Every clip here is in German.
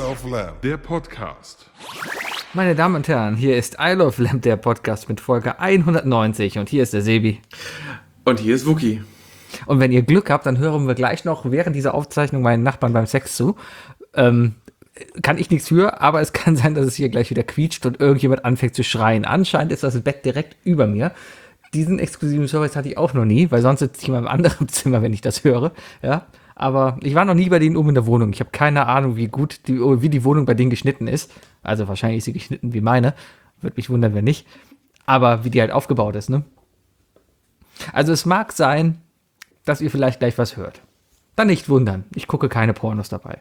Love Lamb, der Podcast. Meine Damen und Herren, hier ist I Love Lamb, der Podcast mit Folge 190 und hier ist der Sebi. Und hier ist Wookie. Und wenn ihr Glück habt, dann hören wir gleich noch während dieser Aufzeichnung meinen Nachbarn beim Sex zu. Kann ich nichts für, aber es kann sein, dass es hier gleich wieder quietscht und irgendjemand anfängt zu schreien. Anscheinend ist das Bett direkt über mir. Diesen exklusiven Service hatte ich auch noch nie, weil sonst sitze ich in meinem anderen Zimmer, wenn ich das höre. Ja, aber ich war noch nie bei denen oben in der Wohnung. Ich habe keine Ahnung, wie die Wohnung bei denen geschnitten ist. Also wahrscheinlich ist sie geschnitten wie meine. Würde mich wundern, wenn nicht. Aber wie die halt aufgebaut ist, ne? Also es mag sein, dass ihr vielleicht gleich was hört. Dann nicht wundern. Ich gucke keine Pornos dabei.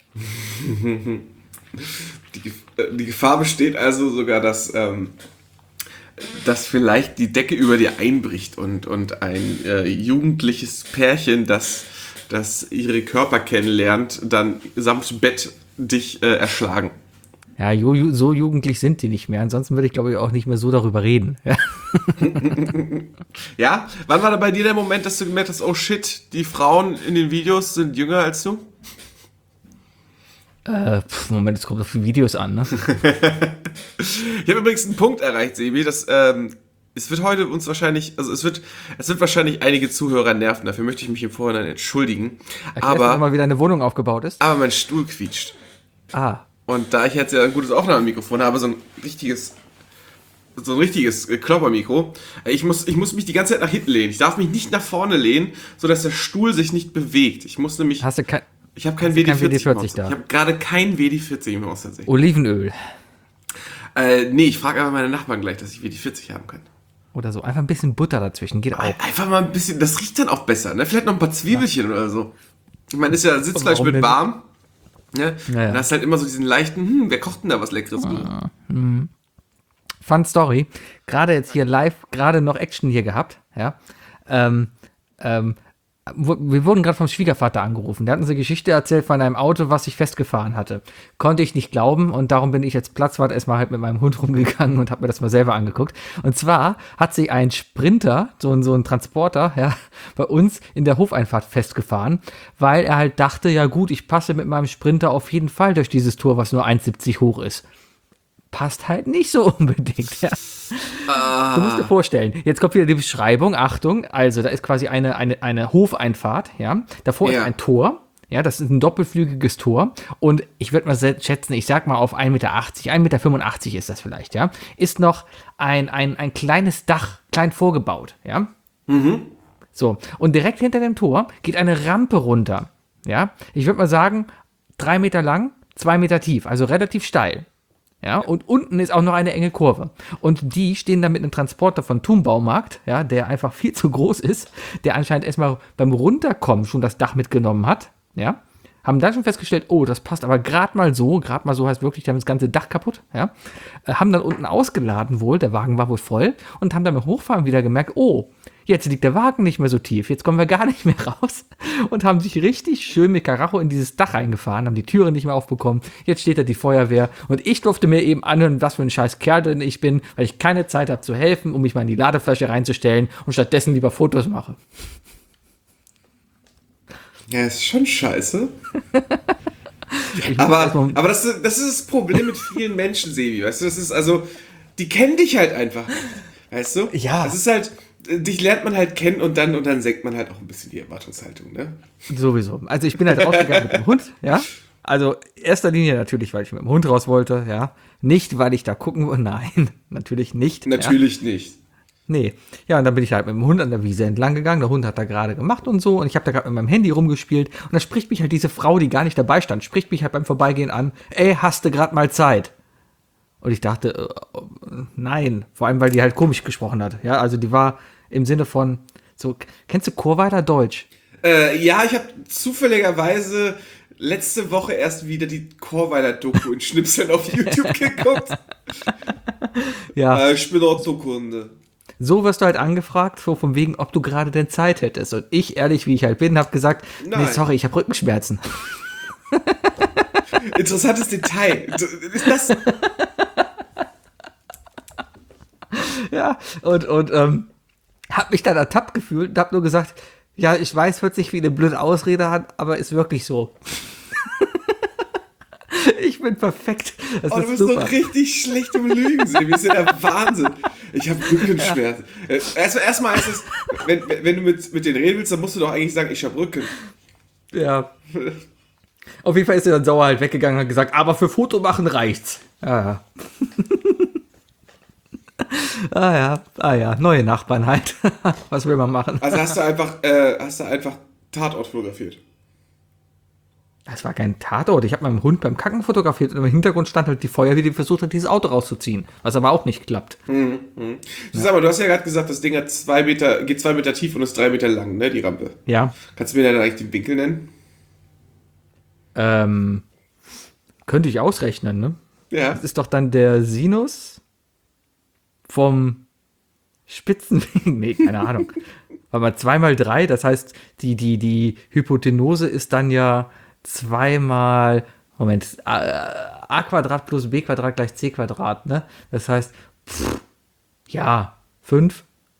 Die Gefahr besteht also sogar, dass vielleicht die Decke über dir einbricht und ein jugendliches Pärchen, das ihre Körper kennenlernt, dann samt Bett dich erschlagen. Ja, so jugendlich sind die nicht mehr. Ansonsten würde ich, glaube ich, auch nicht mehr so darüber reden. Ja. Ja? Wann war da bei dir der Moment, dass du gemerkt hast, oh shit, die Frauen in den Videos sind jünger als du? Moment, es kommt auf die Videos an, ne? Ich habe übrigens einen Punkt erreicht, Sebi, dass es wird heute uns wahrscheinlich, also es wird wahrscheinlich einige Zuhörer nerven, dafür möchte ich mich im Vorhinein entschuldigen. Aber mal wieder eine Wohnung aufgebaut ist. Aber mein Stuhl quietscht. Ah. Und da ich jetzt ja ein gutes Aufnahmemikrofon habe, so ein richtiges Kloppermikro, ich muss mich die ganze Zeit nach hinten lehnen. Ich darf mich nicht nach vorne lehnen, sodass der Stuhl sich nicht bewegt. Ich muss nämlich... Ich habe kein WD-40 da. Ich habe gerade kein WD-40 im Haus tatsächlich. Olivenöl. Nee, ich frage aber meine Nachbarn gleich, dass ich WD-40 haben kann. Oder so. Einfach ein bisschen Butter dazwischen. Geht auch. Einfach mal ein bisschen, das riecht dann auch besser, ne? Vielleicht noch ein paar Zwiebelchen oder so. Ich meine, ist ja Sitzfleisch mit warm. Ne? Ja. Und hast halt immer so diesen leichten, wer kocht denn da was Leckeres? Fun Story. Gerade jetzt hier live, gerade noch Action hier gehabt. Ja. Wir wurden gerade vom Schwiegervater angerufen. Der hat uns eine Geschichte erzählt von einem Auto, was sich festgefahren hatte. Konnte ich nicht glauben und darum bin ich als Platzwart erstmal halt mit meinem Hund rumgegangen und habe mir das mal selber angeguckt. Und zwar hat sich ein Sprinter, so ein Transporter, ja, bei uns in der Hofeinfahrt festgefahren, weil er halt dachte, ja gut, ich passe mit meinem Sprinter auf jeden Fall durch dieses Tor, was nur 1,70 hoch ist. Passt halt nicht so unbedingt, ja. Du musst dir vorstellen, jetzt kommt wieder die Beschreibung, Achtung, also da ist quasi eine Hofeinfahrt, ja, davor ist ein Tor, ja, das ist ein doppelflügiges Tor und ich würde mal schätzen, ich sag mal auf 1,80 Meter, 1,85 Meter ist das vielleicht, ja, ist noch ein kleines Dach, klein vorgebaut, ja. So, und direkt hinter dem Tor geht eine Rampe runter, ja, ich würde mal sagen, 3 Meter lang, 2 Meter tief, also relativ steil. Ja, und unten ist auch noch eine enge Kurve. Und die stehen dann mit einem Transporter von Thun Baumarkt, ja, der einfach viel zu groß ist, der anscheinend erstmal beim Runterkommen schon das Dach mitgenommen hat, ja. Haben dann schon festgestellt, oh, das passt aber gerade mal so heißt wirklich, die haben das ganze Dach kaputt, ja. Haben dann unten ausgeladen wohl, der Wagen war wohl voll und haben dann beim Hochfahren wieder gemerkt, oh, jetzt liegt der Wagen nicht mehr so tief, jetzt kommen wir gar nicht mehr raus und haben sich richtig schön mit Karacho in dieses Dach reingefahren, haben die Türen nicht mehr aufbekommen, jetzt steht da die Feuerwehr und ich durfte mir eben anhören, was für ein scheiß Kerl denn ich bin, weil ich keine Zeit habe zu helfen, um mich mal in die Ladefläche reinzustellen und stattdessen lieber Fotos mache. Ja, ist schon scheiße. aber das ist das Problem mit vielen Menschen, Sebi, weißt du, das ist also, die kennen dich halt einfach, weißt du? Ja. Das ist halt, dich lernt man halt kennen und dann senkt man halt auch ein bisschen die Erwartungshaltung, ne? Sowieso. Also ich bin halt rausgegangen mit dem Hund, ja. Also erster Linie natürlich, weil ich mit dem Hund raus wollte, ja. Nicht, weil ich da gucken wollte, nein, natürlich nicht. Natürlich nicht. Nee. Ja, und dann bin ich halt mit dem Hund an der Wiese entlang gegangen. Der Hund hat da gerade gemacht und so. Und ich habe da gerade mit meinem Handy rumgespielt. Und da spricht mich halt diese Frau, die gar nicht dabei stand, spricht mich halt beim Vorbeigehen an. Ey, hast du gerade mal Zeit? Und ich dachte, nein. Vor allem, weil die halt komisch gesprochen hat. Ja, also die war im Sinne von, so, kennst du Chorweiler Deutsch? Ja, ich habe zufälligerweise letzte Woche erst wieder die Chorweiler-Doku in Schnipseln auf YouTube geguckt. Ja. Ich bin Orthokunde. So wirst du halt angefragt, so von wegen, ob du gerade denn Zeit hättest. Und ich, ehrlich wie ich halt bin, habe gesagt, nee, sorry, ich habe Rückenschmerzen. Interessantes Detail. Ist das... Ja, und habe mich dann ertappt gefühlt und habe nur gesagt, ja, ich weiß, hört sich wie eine blöde Ausrede an, aber ist wirklich so. Ich bin perfekt. Du bist super. Doch richtig schlecht im Lügen, Sebi. Das ist ja der Wahnsinn. Ich habe Rückenschmerzen. Erstmal ist es, wenn du mit denen reden willst, dann musst du doch eigentlich sagen, ich habe Rücken. Ja. Auf jeden Fall ist er dann sauer halt weggegangen und hat gesagt, aber für Foto machen reicht's. Ja. Neue Nachbarn halt. Was will man machen? Also hast du einfach Tatort fotografiert? Das war kein Tatort. Ich habe meinen Hund beim Kacken fotografiert und im Hintergrund stand halt die Feuerwehr, die versucht hat, dieses Auto rauszuziehen. Was aber auch nicht klappt. Sag mal, du hast ja gerade gesagt, das Ding hat geht 2 Meter tief und ist 3 Meter lang, ne, die Rampe. Ja. Kannst du mir dann eigentlich den Winkel nennen? Könnte ich ausrechnen, ne? Ja. Das ist doch dann der Sinus vom Spitzenwinkel. Nee, keine Ahnung. Aber 2 mal 3, das heißt, die Hypotenuse ist dann ja 2 mal, Moment, a Quadrat plus b Quadrat gleich c Quadrat, ne? Das heißt, 5.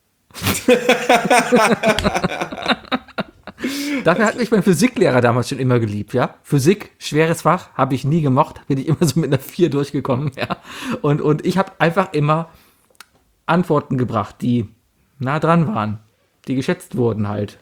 Dafür hat mich mein Physiklehrer damals schon immer geliebt, ja. Physik, schweres Fach, habe ich nie gemocht, bin ich immer so mit einer 4 durchgekommen, ja. Und ich habe einfach immer Antworten gebracht, die nah dran waren, die geschätzt wurden halt.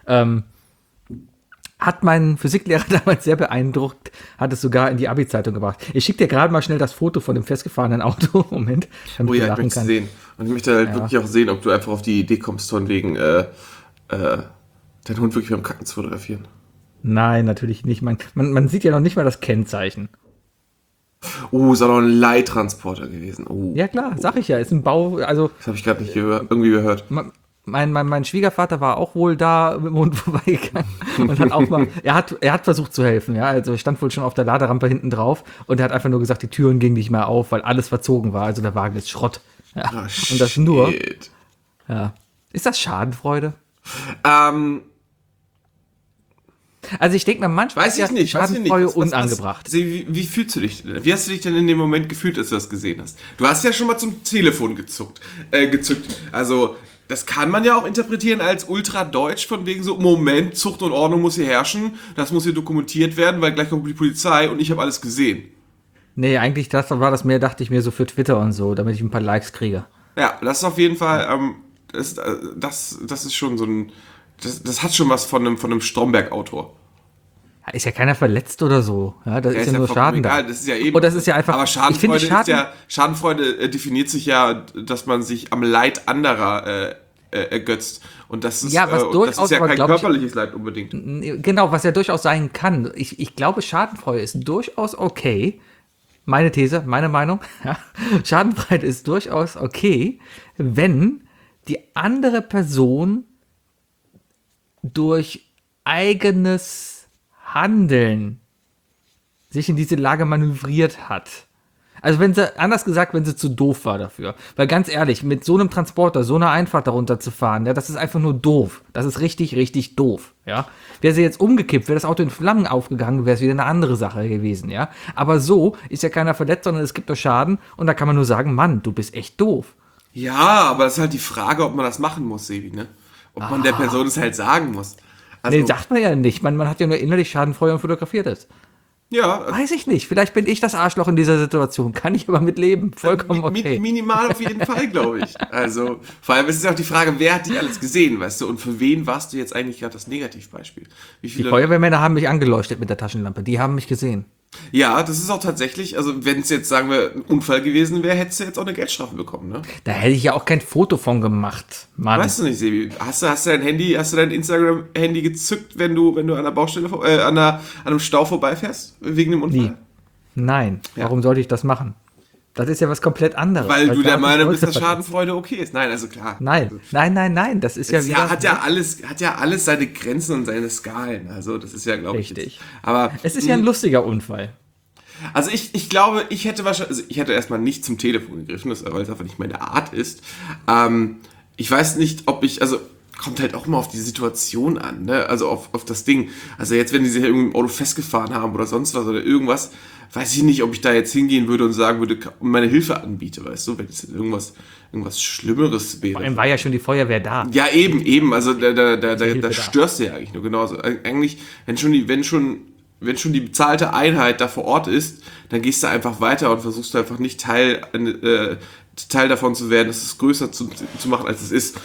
Hat mein Physiklehrer damals sehr beeindruckt, hat es sogar in die Abi-Zeitung gebracht. Ich schicke dir gerade mal schnell das Foto von dem festgefahrenen Auto. Moment. Oh ja, ich möchte es sehen. Und ich möchte halt wirklich auch sehen, ob du einfach auf die Idee kommst, von wegen deinen Hund wirklich beim Kacken zu fotografieren. Nein, natürlich nicht. Man sieht ja noch nicht mal das Kennzeichen. Ist auch noch ein Leittransporter gewesen. Ja klar, sag ich ja, ist ein Bau, also... Das habe ich gerade nicht irgendwie gehört. Mein Schwiegervater war auch wohl da mit dem Hund vorbeigegangen und hat auch mal, er hat versucht zu helfen, ja, also stand wohl schon auf der Laderampe hinten drauf und er hat einfach nur gesagt, die Türen gingen nicht mehr auf, weil alles verzogen war, also der Wagen ist Schrott. Ja. Und das nur. Ja. Ist das Schadenfreude? Also ich denke mir, manchmal ist ja Schadenfreude unangebracht. Wie fühlst du dich denn? Wie hast du dich denn in dem Moment gefühlt, als du das gesehen hast? Du hast ja schon mal zum Telefon gezückt. Also das kann man ja auch interpretieren als ultra-deutsch, von wegen so, Moment, Zucht und Ordnung muss hier herrschen, das muss hier dokumentiert werden, weil gleich kommt die Polizei und ich habe alles gesehen. Nee, eigentlich dachte ich mir so für Twitter und so, damit ich ein paar Likes kriege. Ja, das ist auf jeden Fall, das ist schon so ein, das hat schon was von einem Stromberg-Autor. Ist ja keiner verletzt oder so. Ja, das ist ja nur Schaden egal. Das ist ja eben. Und das ist ja einfach. Aber Schadenfreude definiert sich ja, dass man sich am Leid anderer ergötzt. Und das ist, das ist ja kein körperliches Leid unbedingt. Genau, was ja durchaus sein kann. Ich glaube, Schadenfreude ist durchaus okay. Meine These, meine Meinung. Ja. Schadenfreude ist durchaus okay, wenn die andere Person durch eigenes Handeln sich in diese Lage manövriert hat. Also wenn sie zu doof war dafür. Weil ganz ehrlich, mit so einem Transporter, so einer Einfahrt darunter zu fahren, ja, das ist einfach nur doof. Das ist richtig, richtig doof, ja. Wäre sie jetzt umgekippt, wäre das Auto in Flammen aufgegangen, wäre es wieder eine andere Sache gewesen, ja. Aber so ist ja keiner verletzt, sondern es gibt nur Schaden und da kann man nur sagen, Mann, du bist echt doof. Ja, aber das ist halt die Frage, ob man das machen muss, Sebi, ne? Ob man der Person es halt sagen muss. Also, nee, sagt man ja nicht. Man hat ja nur innerlich Schadenfreude und fotografiert es. Ja. Weiß ich nicht. Vielleicht bin ich das Arschloch in dieser Situation. Kann ich aber mit leben. Vollkommen okay. Minimal auf jeden Fall, glaube ich. Also, vor allem ist es auch die Frage, wer hat dich alles gesehen, weißt du? Und für wen warst du jetzt eigentlich gerade das Negativbeispiel? Die Feuerwehrmänner haben mich angeleuchtet mit der Taschenlampe. Die haben mich gesehen. Ja, das ist auch tatsächlich, also wenn es jetzt, sagen wir, ein Unfall gewesen wäre, hättest du jetzt auch eine Geldstrafe bekommen, ne? Da hätte ich ja auch kein Foto von gemacht, Mann. Weißt du nicht, Sebi, hast du dein Instagram-Handy gezückt, wenn du an der Baustelle, an einem Stau vorbeifährst, wegen dem Unfall? Nie. Nein, ja. Warum sollte ich das machen? Das ist ja was komplett anderes. Weil du der Meinung bist, dass Schadenfreude okay ist. Nein, also klar. Nein, das ist ja wieder... Hat ja alles seine Grenzen und seine Skalen. Also das ist ja, glaube ich... Richtig. Aber es ist ja ein lustiger Unfall. Also ich glaube, ich hätte erstmal nicht zum Telefon gegriffen, weil es einfach nicht meine Art ist. Ich weiß nicht, kommt halt auch mal auf die Situation an, ne? Also auf das Ding. Also jetzt, wenn die sich irgendwie im Auto festgefahren haben oder sonst was oder irgendwas, weiß ich nicht, ob ich da jetzt hingehen würde und sagen würde, meine Hilfe anbiete, weißt du, wenn es irgendwas Schlimmeres wäre. Vor allem war ja schon die Feuerwehr da. Ja, eben, also da störst du ja eigentlich nur genauso. Eigentlich, wenn wenn schon die bezahlte Einheit da vor Ort ist, dann gehst du einfach weiter und versuchst einfach nicht Teil davon zu werden, das größer zu machen, als es ist.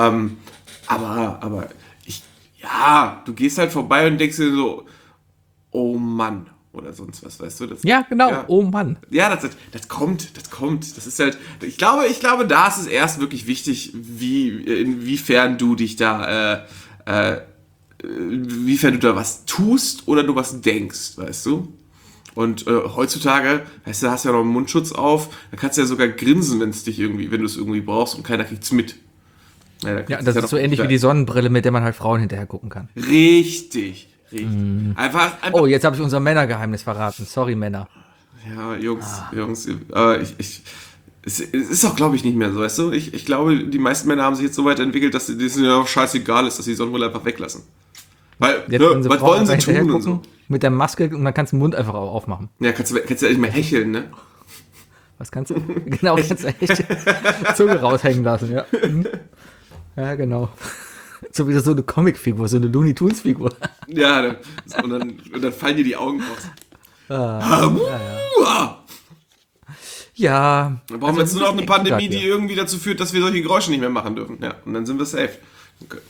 Aber du gehst halt vorbei und denkst dir so, oh Mann, oder sonst was, weißt du? Ja, genau, oh Mann. Ja, das kommt. Das ist halt, ich glaube, da ist es erst wirklich wichtig, inwiefern du dich da, inwiefern du da was tust oder du was denkst, weißt du? Und heutzutage, weißt du, hast ja noch einen Mundschutz auf, da kannst du ja sogar grinsen, wenn du es irgendwie brauchst und keiner kriegt's mit. Ja, das ist so ähnlich wie die Sonnenbrille, mit der man halt Frauen hinterher gucken kann. Richtig. Einfach. Oh, jetzt habe ich unser Männergeheimnis verraten. Sorry, Männer. Ja, Jungs, es ist auch, glaube ich, nicht mehr so, weißt du? Ich glaube, die meisten Männer haben sich jetzt so weit entwickelt, dass es ihnen auch scheißegal ist, dass sie die Sonnenbrille einfach weglassen. Weil, was wollen sie tun und so? Mit der Maske und dann kannst du den Mund einfach auch aufmachen. Ja, kannst du ja nicht mehr hecheln, ne? Was kannst du? Genau, kannst du echt Zunge raushängen lassen, ja. Ja, genau. So wie so eine Comicfigur, so eine Looney Tunes Figur. Ja, und dann fallen dir die Augen raus. Ja. Dann brauchen wir jetzt nur noch eine Pandemie, die irgendwie dazu führt, dass wir solche Geräusche nicht mehr machen dürfen. Ja, und dann sind wir safe. Okay.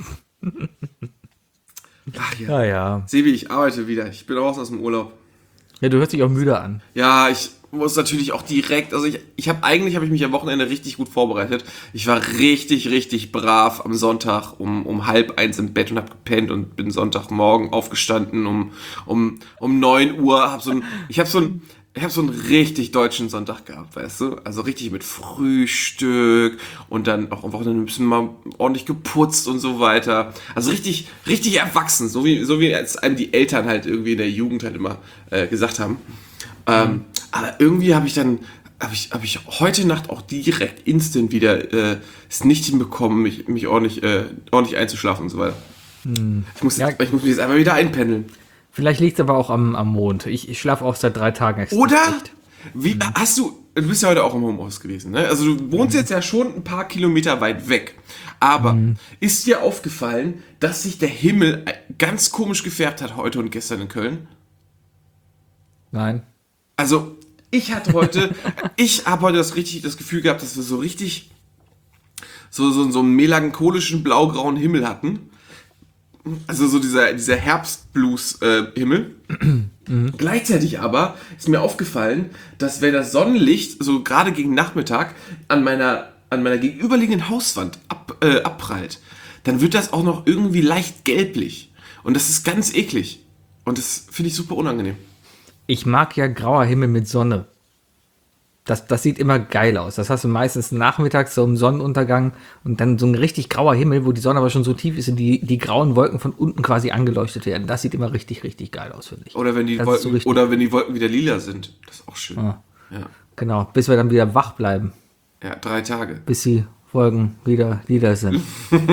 Ach ja. Ja. Sebi, ich arbeite wieder. Ich bin raus aus dem Urlaub. Ja, du hörst dich auch müde an. Ja, ich muss natürlich auch direkt, also habe ich mich am Wochenende richtig gut vorbereitet. Ich war richtig, richtig brav am Sonntag um 12:30 im Bett und habe gepennt und bin Sonntagmorgen aufgestanden um 9 Uhr. Ich habe so einen richtig deutschen Sonntag gehabt, weißt du? Also richtig mit Frühstück und dann auch am Wochenende ein bisschen mal ordentlich geputzt und so weiter. Also richtig, richtig erwachsen, so wie es einem die Eltern halt irgendwie in der Jugend halt immer gesagt haben. Aber irgendwie habe ich heute Nacht auch direkt instant wieder es nicht hinbekommen, mich ordentlich einzuschlafen und so weiter. Ich muss mich jetzt einmal wieder einpendeln. Vielleicht liegt es aber auch am Mond. Ich schlafe auch seit 3 Tagen extra. Oder? Du bist ja heute auch im Homeoffice gewesen, ne? Also du wohnst jetzt ja schon ein paar Kilometer weit weg. Aber ist dir aufgefallen, dass sich der Himmel ganz komisch gefärbt hat heute und gestern in Köln? Nein. Also ich habe heute das Gefühl gehabt, dass wir so richtig so einen melancholischen blau-grauen Himmel hatten. Also so dieser Herbstblues-Himmel. Gleichzeitig aber ist mir aufgefallen, dass wenn das Sonnenlicht so gerade gegen Nachmittag an meiner gegenüberliegenden Hauswand abprallt, dann wird das auch noch irgendwie leicht gelblich. Und das ist ganz eklig. Und das finde ich super unangenehm. Ich mag ja grauer Himmel mit Sonne. Das sieht immer geil aus. Das hast du meistens nachmittags so im Sonnenuntergang und dann so ein richtig grauer Himmel, wo die Sonne aber schon so tief ist und die grauen Wolken von unten quasi angeleuchtet werden. Das sieht immer richtig, richtig geil aus, finde ich. Oder wenn die Wolken wieder lila sind. Das ist auch schön. Ah, ja. Genau, bis wir dann wieder wach bleiben. Ja, 3 Tage. Bis die Wolken wieder lila sind.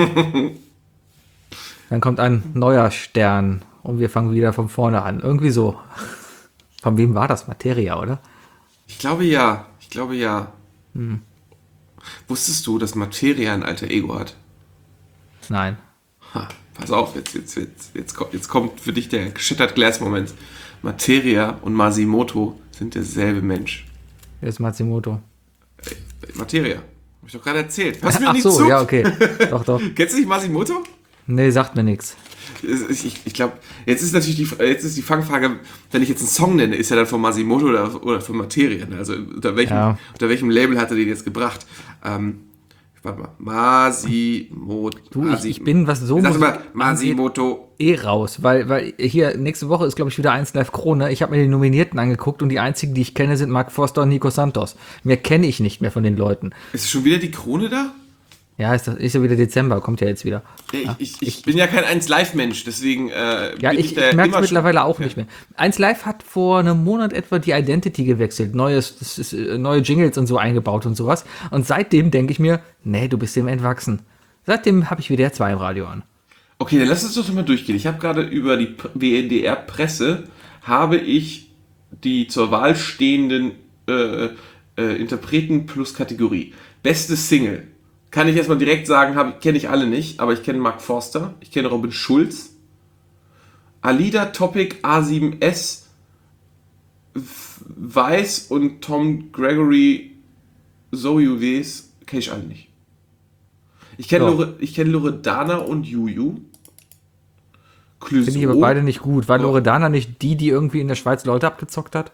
Dann kommt ein neuer Stern und wir fangen wieder von vorne an. Irgendwie so. Von wem war das? Materia, oder? Ich glaube ja. Wusstest du, dass Materia ein alter Ego hat? Nein. Pass auf, jetzt kommt für dich der Shattered Glass Moment. Materia und Masimoto sind derselbe Mensch. Wer ist Matsumoto? Materia. Hab ich doch gerade erzählt. Hörst du mir Ach nicht so, zu? ja, okay. Doch. Kennst du nicht Masimoto? Nee, sagt mir nichts. Ich glaube, jetzt ist die Fangfrage, wenn ich jetzt einen Song nenne, ist er dann von Masimoto oder von Materia? Also unter welchem Label hat er den jetzt gebracht? Warte mal. Masimoto. Du, ich bin, was so Sag mal, Masimoto. Raus, weil hier nächste Woche ist, glaube ich, wieder 1 Live Krone. Ich habe mir die Nominierten angeguckt und die einzigen, die ich kenne, sind Mark Forster und Nico Santos. Mehr kenne ich nicht mehr von den Leuten. Ist schon wieder die Krone da? Ja, ist ja wieder Dezember, kommt ja jetzt wieder. Ich bin ja kein 1Live-Mensch, deswegen ich merke es mittlerweile auch nicht mehr. 1Live hat vor einem Monat etwa die Identity gewechselt, neue Jingles und so eingebaut und sowas. Und seitdem denke ich mir, nee, du bist dem entwachsen. Seitdem habe ich WDR 2 im Radio an. Okay, dann lass uns doch mal durchgehen. Ich habe gerade über die WDR-Presse die zur Wahl stehenden Interpreten plus Kategorie. Beste Single. Kann ich erstmal direkt sagen, kenne ich alle nicht, aber ich kenne Mark Forster, ich kenne Robin Schulz, Alida, Topic, A7S, Weiß und Tom Gregory, Zoe Ws, kenne ich alle nicht. Ich kenne kenn Loredana und Juju. Finde ich aber beide nicht gut. War Loredana nicht die irgendwie in der Schweiz Leute abgezockt hat?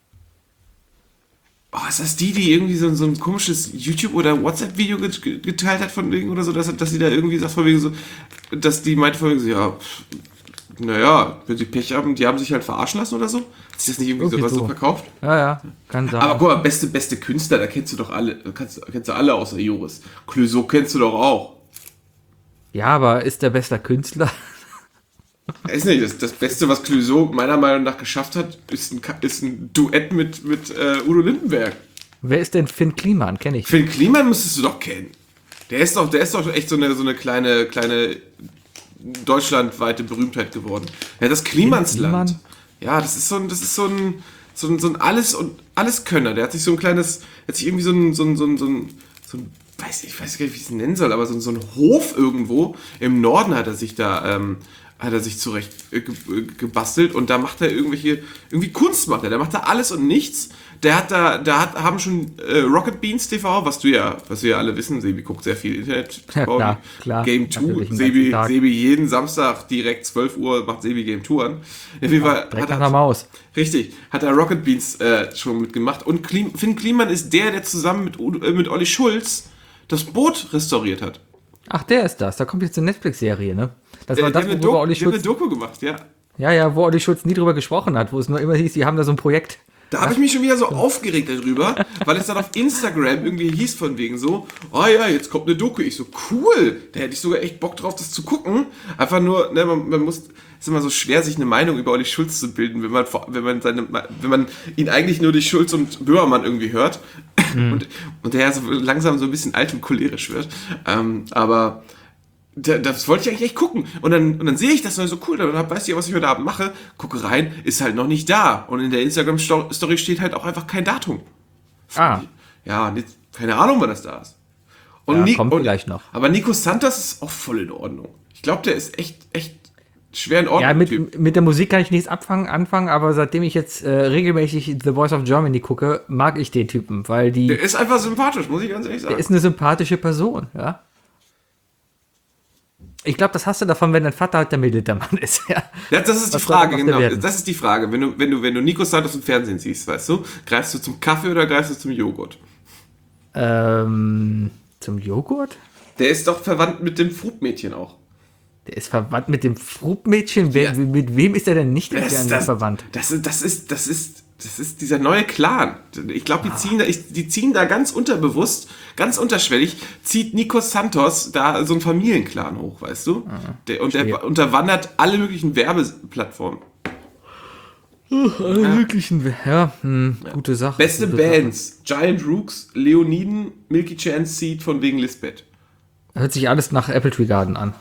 Oh, ist das die irgendwie so ein komisches YouTube- oder WhatsApp-Video geteilt hat von wegen oder so, dass sie da irgendwie sagt von wegen so, dass die meinte von wegen so, ja, naja, wenn sie Pech haben, die haben sich halt verarschen lassen oder so? Hat sich das nicht irgendwie so verkauft? Ja, kann sein. Aber guck mal, beste Künstler, da kennst du doch alle, kennst du alle außer Joris. Clouseau kennst du doch auch. Ja, aber ist der beste Künstler? Ist nicht, das Beste, was Clouseau meiner Meinung nach geschafft hat, ist ein Duett mit Udo Lindenberg. Wer ist denn Finn Kliman? Kenn ich. Finn Kliman müsstest du doch kennen. Der ist doch echt so eine kleine deutschlandweite Berühmtheit geworden. Ja, das Klimansland. Ja, das ist so ein Alleskönner. Der hat sich so ein kleines, weiß ich gar nicht, wie ich es nennen soll, aber so ein Hof irgendwo im Norden hat er sich zurecht gebastelt und da macht er irgendwie Kunst macht er. Der macht da alles und nichts. Haben schon Rocket Beans TV, was wir ja alle wissen, Sebi guckt sehr viel Internet. Ja, klar. Game 2, Sebi jeden Samstag direkt 12 Uhr macht Sebi Game 2 an. Direkt nach der Maus. Richtig, hat er Rocket Beans schon mitgemacht und Finn Kliman ist der zusammen mit Olli Schulz das Boot restauriert hat. Ach, der ist das. Da kommt jetzt eine Netflix-Serie, ne? Das war das, worüber Olli Schulz... Der hat eine Doku gemacht, ja. Ja, wo Olli Schulz nie drüber gesprochen hat, wo es nur immer hieß, die haben da so ein Projekt. Da habe ich mich schon wieder so aufgeregt darüber, weil es dann auf Instagram irgendwie hieß von wegen so, oh ja, jetzt kommt eine Doku. Ich so, cool, da hätte ich sogar echt Bock drauf, das zu gucken. Einfach nur, ne, man muss, es ist immer so schwer, sich eine Meinung über Olli Schulz zu bilden, wenn man ihn eigentlich nur durch Schulz und Böhmermann irgendwie hört. Und der so langsam so ein bisschen alt und cholerisch wird. Aber das wollte ich eigentlich echt gucken. Und dann sehe ich das und so cool, dann weiß ich, was ich heute Abend mache. Gucke rein, ist halt noch nicht da. Und in der Instagram-Story steht halt auch einfach kein Datum. Ja, keine Ahnung, wann das da ist. Und kommt vielleicht noch. Aber Nico Santos ist auch voll in Ordnung. Ich glaube, der ist echt schwer in Ordnung. Ja, mit der Musik kann ich nichts anfangen, aber seitdem ich jetzt regelmäßig The Voice of Germany gucke, mag ich den Typen, weil der ist einfach sympathisch, muss ich ganz ehrlich sagen. Der ist eine sympathische Person, ja. Ich glaube, das hast du davon, wenn dein Vater halt der Militermann ist, ja. Ja, das ist die Frage, genau. Das ist die Frage. Wenn du Nico Santos im Fernsehen siehst, weißt du, greifst du zum Kaffee oder greifst du zum Joghurt? Zum Joghurt? Der ist doch verwandt mit dem Frubmädchen auch. Der ist verwandt mit dem Frubmädchen? Ja. Mit wem ist er denn nicht verwandt? Das ist dieser neue Clan. Ich glaube, die ziehen da ganz unterbewusst, ganz unterschwellig, zieht Nico Santos da so einen Familienclan hoch, weißt du? Der unterwandert alle möglichen Werbeplattformen. Gute Sache. Beste Bands: Giant Rooks, Leoniden, Milky Chance Seed von wegen Lisbeth. Hört sich alles nach Apple Tree Garden an.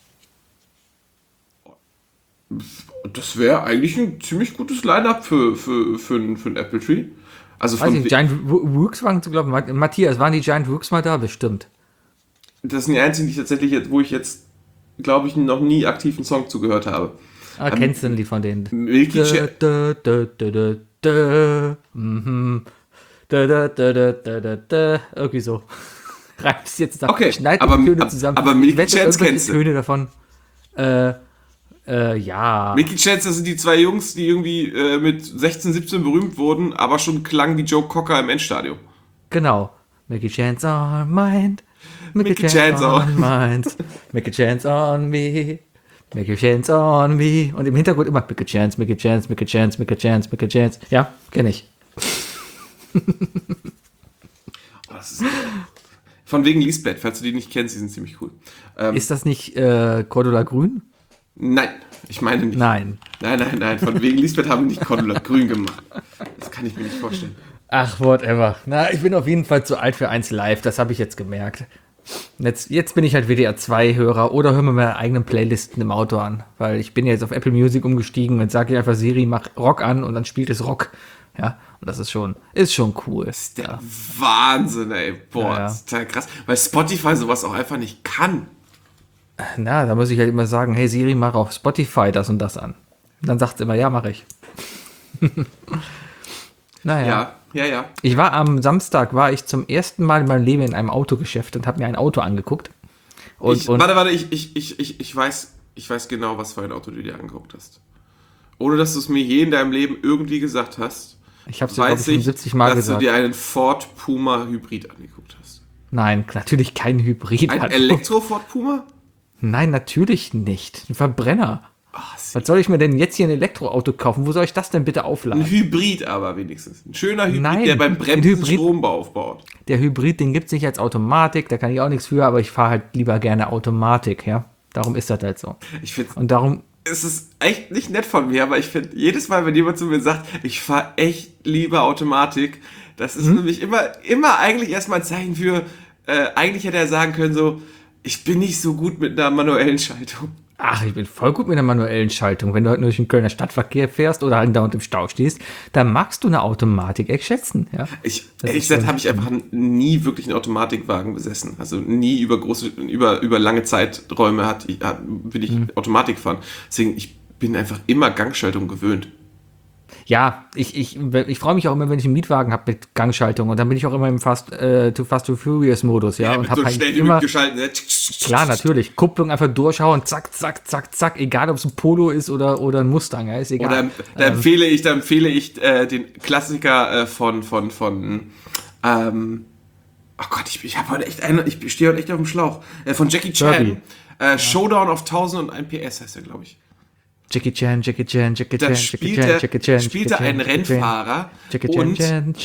Das wäre eigentlich ein ziemlich gutes Line-Up für ein Apple Tree. Also weiß ich, Giant Rooks waren, glaube ich, Matthias, waren die Giant Rooks mal da? Bestimmt. Das sind die einzigen, die ich tatsächlich, wo ich jetzt, glaube ich, noch nie aktiv einen Song zugehört habe. Kennst du denn die von denen? Milky Chance. Irgendwie so. Reibst jetzt da. Okay, schneid die Töne zusammen. Aber Milky Chance kennst du. Töne davon. Ja. Milky Chance, das sind die zwei Jungs, die irgendwie mit 16, 17 berühmt wurden, aber schon klangen wie Joe Cocker im Endstadium. Genau. Milky Chance on mind. Milky Chance on mind. Milky Chance on me. Milky Chance on me. Und im Hintergrund immer Milky Chance, Milky Chance, Milky Chance, Milky Chance, Milky Chance. Ja, kenne ich. Von wegen Lisbeth, falls du die nicht kennst, die sind ziemlich cool. Ist das nicht Cordula Grün? Nein, ich meine nicht. Nein. Von wegen Lisbeth haben wir nicht Cordula Grün gemacht. Das kann ich mir nicht vorstellen. Ach, whatever. Na, ich bin auf jeden Fall zu alt für 1 Live, das habe ich jetzt gemerkt. Jetzt bin ich halt WDR 2-Hörer oder höre mir meine eigenen Playlisten im Auto an, weil ich bin jetzt auf Apple Music umgestiegen und sage ich einfach Siri, mach Rock an und dann spielt es Rock. Ja, und das ist schon cool. Das ist der Wahnsinn, ey. Boah, ja. Das ist total krass, weil Spotify sowas auch einfach nicht kann. Na, da muss ich halt immer sagen, hey Siri, mach auf Spotify das und das an. Und dann sagt sie immer, ja, mache ich. Naja. Ja. Ich war am Samstag, zum ersten Mal in meinem Leben in einem Autogeschäft und habe mir ein Auto angeguckt. Warte, ich weiß genau, was für ein Auto du dir angeguckt hast. Ohne, dass du es mir je in deinem Leben irgendwie gesagt hast, Ich habe es ja, glaube ich, 70 Mal dass gesagt. du dir einen Ford Puma Hybrid angeguckt hast. Nein, natürlich kein Hybrid. Ein Elektro-Ford Puma? Nein, natürlich nicht. Ein Verbrenner. Was soll ich mir denn jetzt hier ein Elektroauto kaufen? Wo soll ich das denn bitte aufladen? Ein Hybrid aber wenigstens. Ein schöner Hybrid, Nein, der beim Bremsen Hybrid- Strom aufbaut. Der Hybrid, den gibt es nicht als Automatik, da kann ich auch nichts für, aber ich fahre halt lieber gerne Automatik, ja. Darum ist das halt so. Ich finde Und darum, es ist echt nicht nett von mir, aber ich finde, jedes Mal, wenn jemand zu mir sagt, ich fahre echt lieber Automatik, das ist für mich immer eigentlich erstmal ein Zeichen für, eigentlich hätte er sagen können so, ich bin nicht so gut mit einer manuellen Schaltung. ach, ich bin voll gut mit einer manuellen Schaltung. Wenn du halt nur durch den Kölner Stadtverkehr fährst oder halt dauernd im Stau stehst, dann magst du eine Automatik echt schätzen, ja. Ehrlich gesagt habe ich einfach nie wirklich einen Automatikwagen besessen. Also nie über lange Zeiträume will ich Automatik fahren. Deswegen, ich bin einfach immer Gangschaltung gewöhnt. Ja, ich freue mich auch immer, wenn ich einen Mietwagen habe mit Gangschaltung und dann bin ich auch immer im Fast to Furious Modus, ja, und mit habe so halt schnell immer, geschalten. Ne? klar, natürlich, Kupplung einfach durchhauen, zack, zack, zack, zack, egal ob es ein Polo ist oder ein Mustang, ja, ist egal. Oder da empfehle ich den Klassiker von oh Gott, ich stehe heute echt auf dem Schlauch. Von Jackie Chan. Showdown auf 1001 PS heißt er, glaube ich. Jackie Chan. Da spielt er einen Rennfahrer und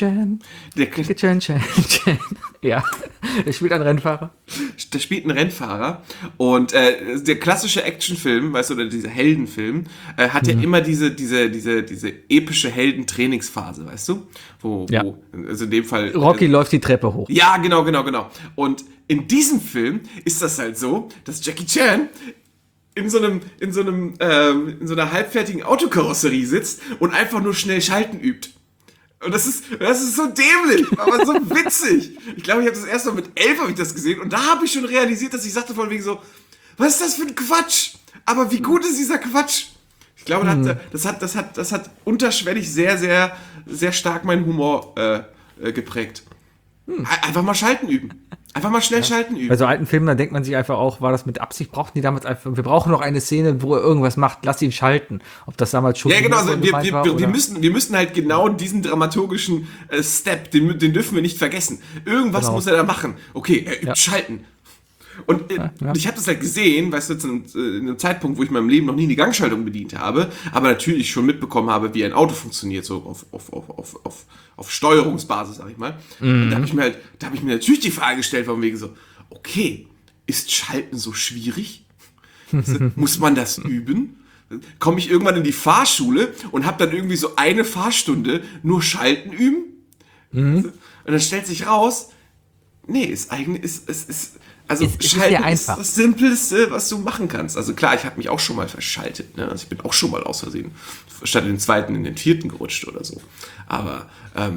ja, er spielt einen Rennfahrer. der spielt einen Rennfahrer und der klassische Actionfilm, weißt du, oder dieser Heldenfilm, hat ja immer diese epische Heldentrainingsphase, weißt du? Also in dem Fall Rocky läuft die Treppe hoch. Ja, genau. Und in diesem Film ist das halt so, dass Jackie Chan in so einer halbfertigen Autokarosserie sitzt und einfach nur schnell Schalten übt. Und das ist so dämlich, aber so witzig. Ich glaube, ich habe das erst mal mit 11 habe ich das gesehen und da habe ich schon realisiert, dass ich sagte von wegen so, was ist das für ein Quatsch? Aber wie gut ist dieser Quatsch? Ich glaube, das hat unterschwellig sehr, sehr, sehr stark meinen Humor geprägt. Einfach mal Schalten üben. Einfach mal schnell Schalten üben. Bei so alten Filmen, da denkt man sich einfach auch, war das mit Absicht? Brauchten die damals einfach, wir brauchen noch eine Szene, wo er irgendwas macht, lass ihn schalten. Ob das damals schon... Ja, genau, also wir müssen müssen halt genau diesen dramaturgischen Step, den dürfen wir nicht vergessen. Irgendwas muss er da machen. Okay, er übt Schalten. Und ich habe das halt gesehen, weißt du, in einem Zeitpunkt, wo ich in meinem Leben noch nie die Gangschaltung bedient habe, aber natürlich schon mitbekommen habe, wie ein Auto funktioniert, so auf Steuerungsbasis, sag ich mal. Und da habe ich mir natürlich die Frage gestellt, von wegen so, okay, ist Schalten so schwierig? Muss man das üben? Komme ich irgendwann in die Fahrschule und habe dann irgendwie so eine Fahrstunde nur Schalten üben? Und dann stellt sich raus, nee, Schalten ist das Simpelste, was du machen kannst. Also klar, ich habe mich auch schon mal verschaltet. Ne? Also ich bin auch schon mal aus Versehen statt in den zweiten in den vierten gerutscht oder so. Aber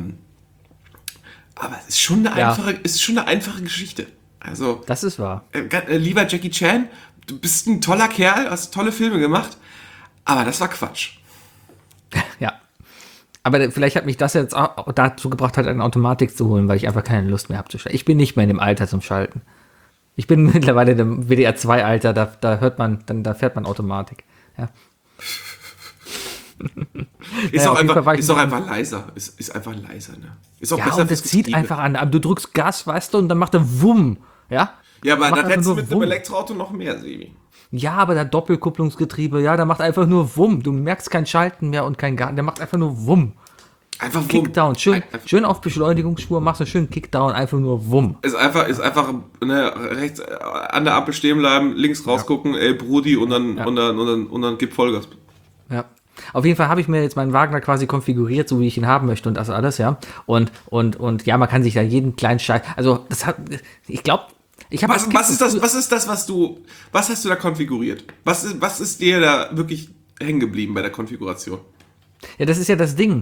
es ist schon eine einfache Geschichte. Also das ist wahr. Lieber Jackie Chan, du bist ein toller Kerl, hast tolle Filme gemacht, aber das war Quatsch. Ja. Aber vielleicht hat mich das jetzt auch dazu gebracht, halt eine Automatik zu holen, weil ich einfach keine Lust mehr habe zu schalten. Ich bin nicht mehr in dem Alter zum Schalten. Ich bin mittlerweile im WDR 2 Alter, da fährt man Automatik. Ja. Ist auch einfach leiser. Ist einfach leiser, ne? Ist auch besser und das zieht einfach an. Aber du drückst Gas, weißt du, und dann macht er Wumm. Ja? Ja, aber dann hättest du mit Wumm. einem Elektroauto noch mehr, Sebi. Ja, aber der Doppelkupplungsgetriebe, ja, der macht einfach nur Wumm. Du merkst kein Schalten mehr und kein Gas. Der macht einfach nur Wumm. Einfach Wumm. Kickdown, schön auf Beschleunigungsspur, machst du schön Kickdown, einfach nur Wumm. Ist einfach rechts an der Ampel stehen bleiben, links rausgucken, ey Brudi und dann gib Vollgas. Ja. Auf jeden Fall habe ich mir jetzt meinen Wagen da quasi konfiguriert, so wie ich ihn haben möchte und das alles, ja. Und ja, man kann sich da jeden kleinen Scheiß, also das hat, ich glaube, ich habe... Was hast du da konfiguriert? Was ist dir da wirklich hängen geblieben bei der Konfiguration? Ja, das ist ja das Ding.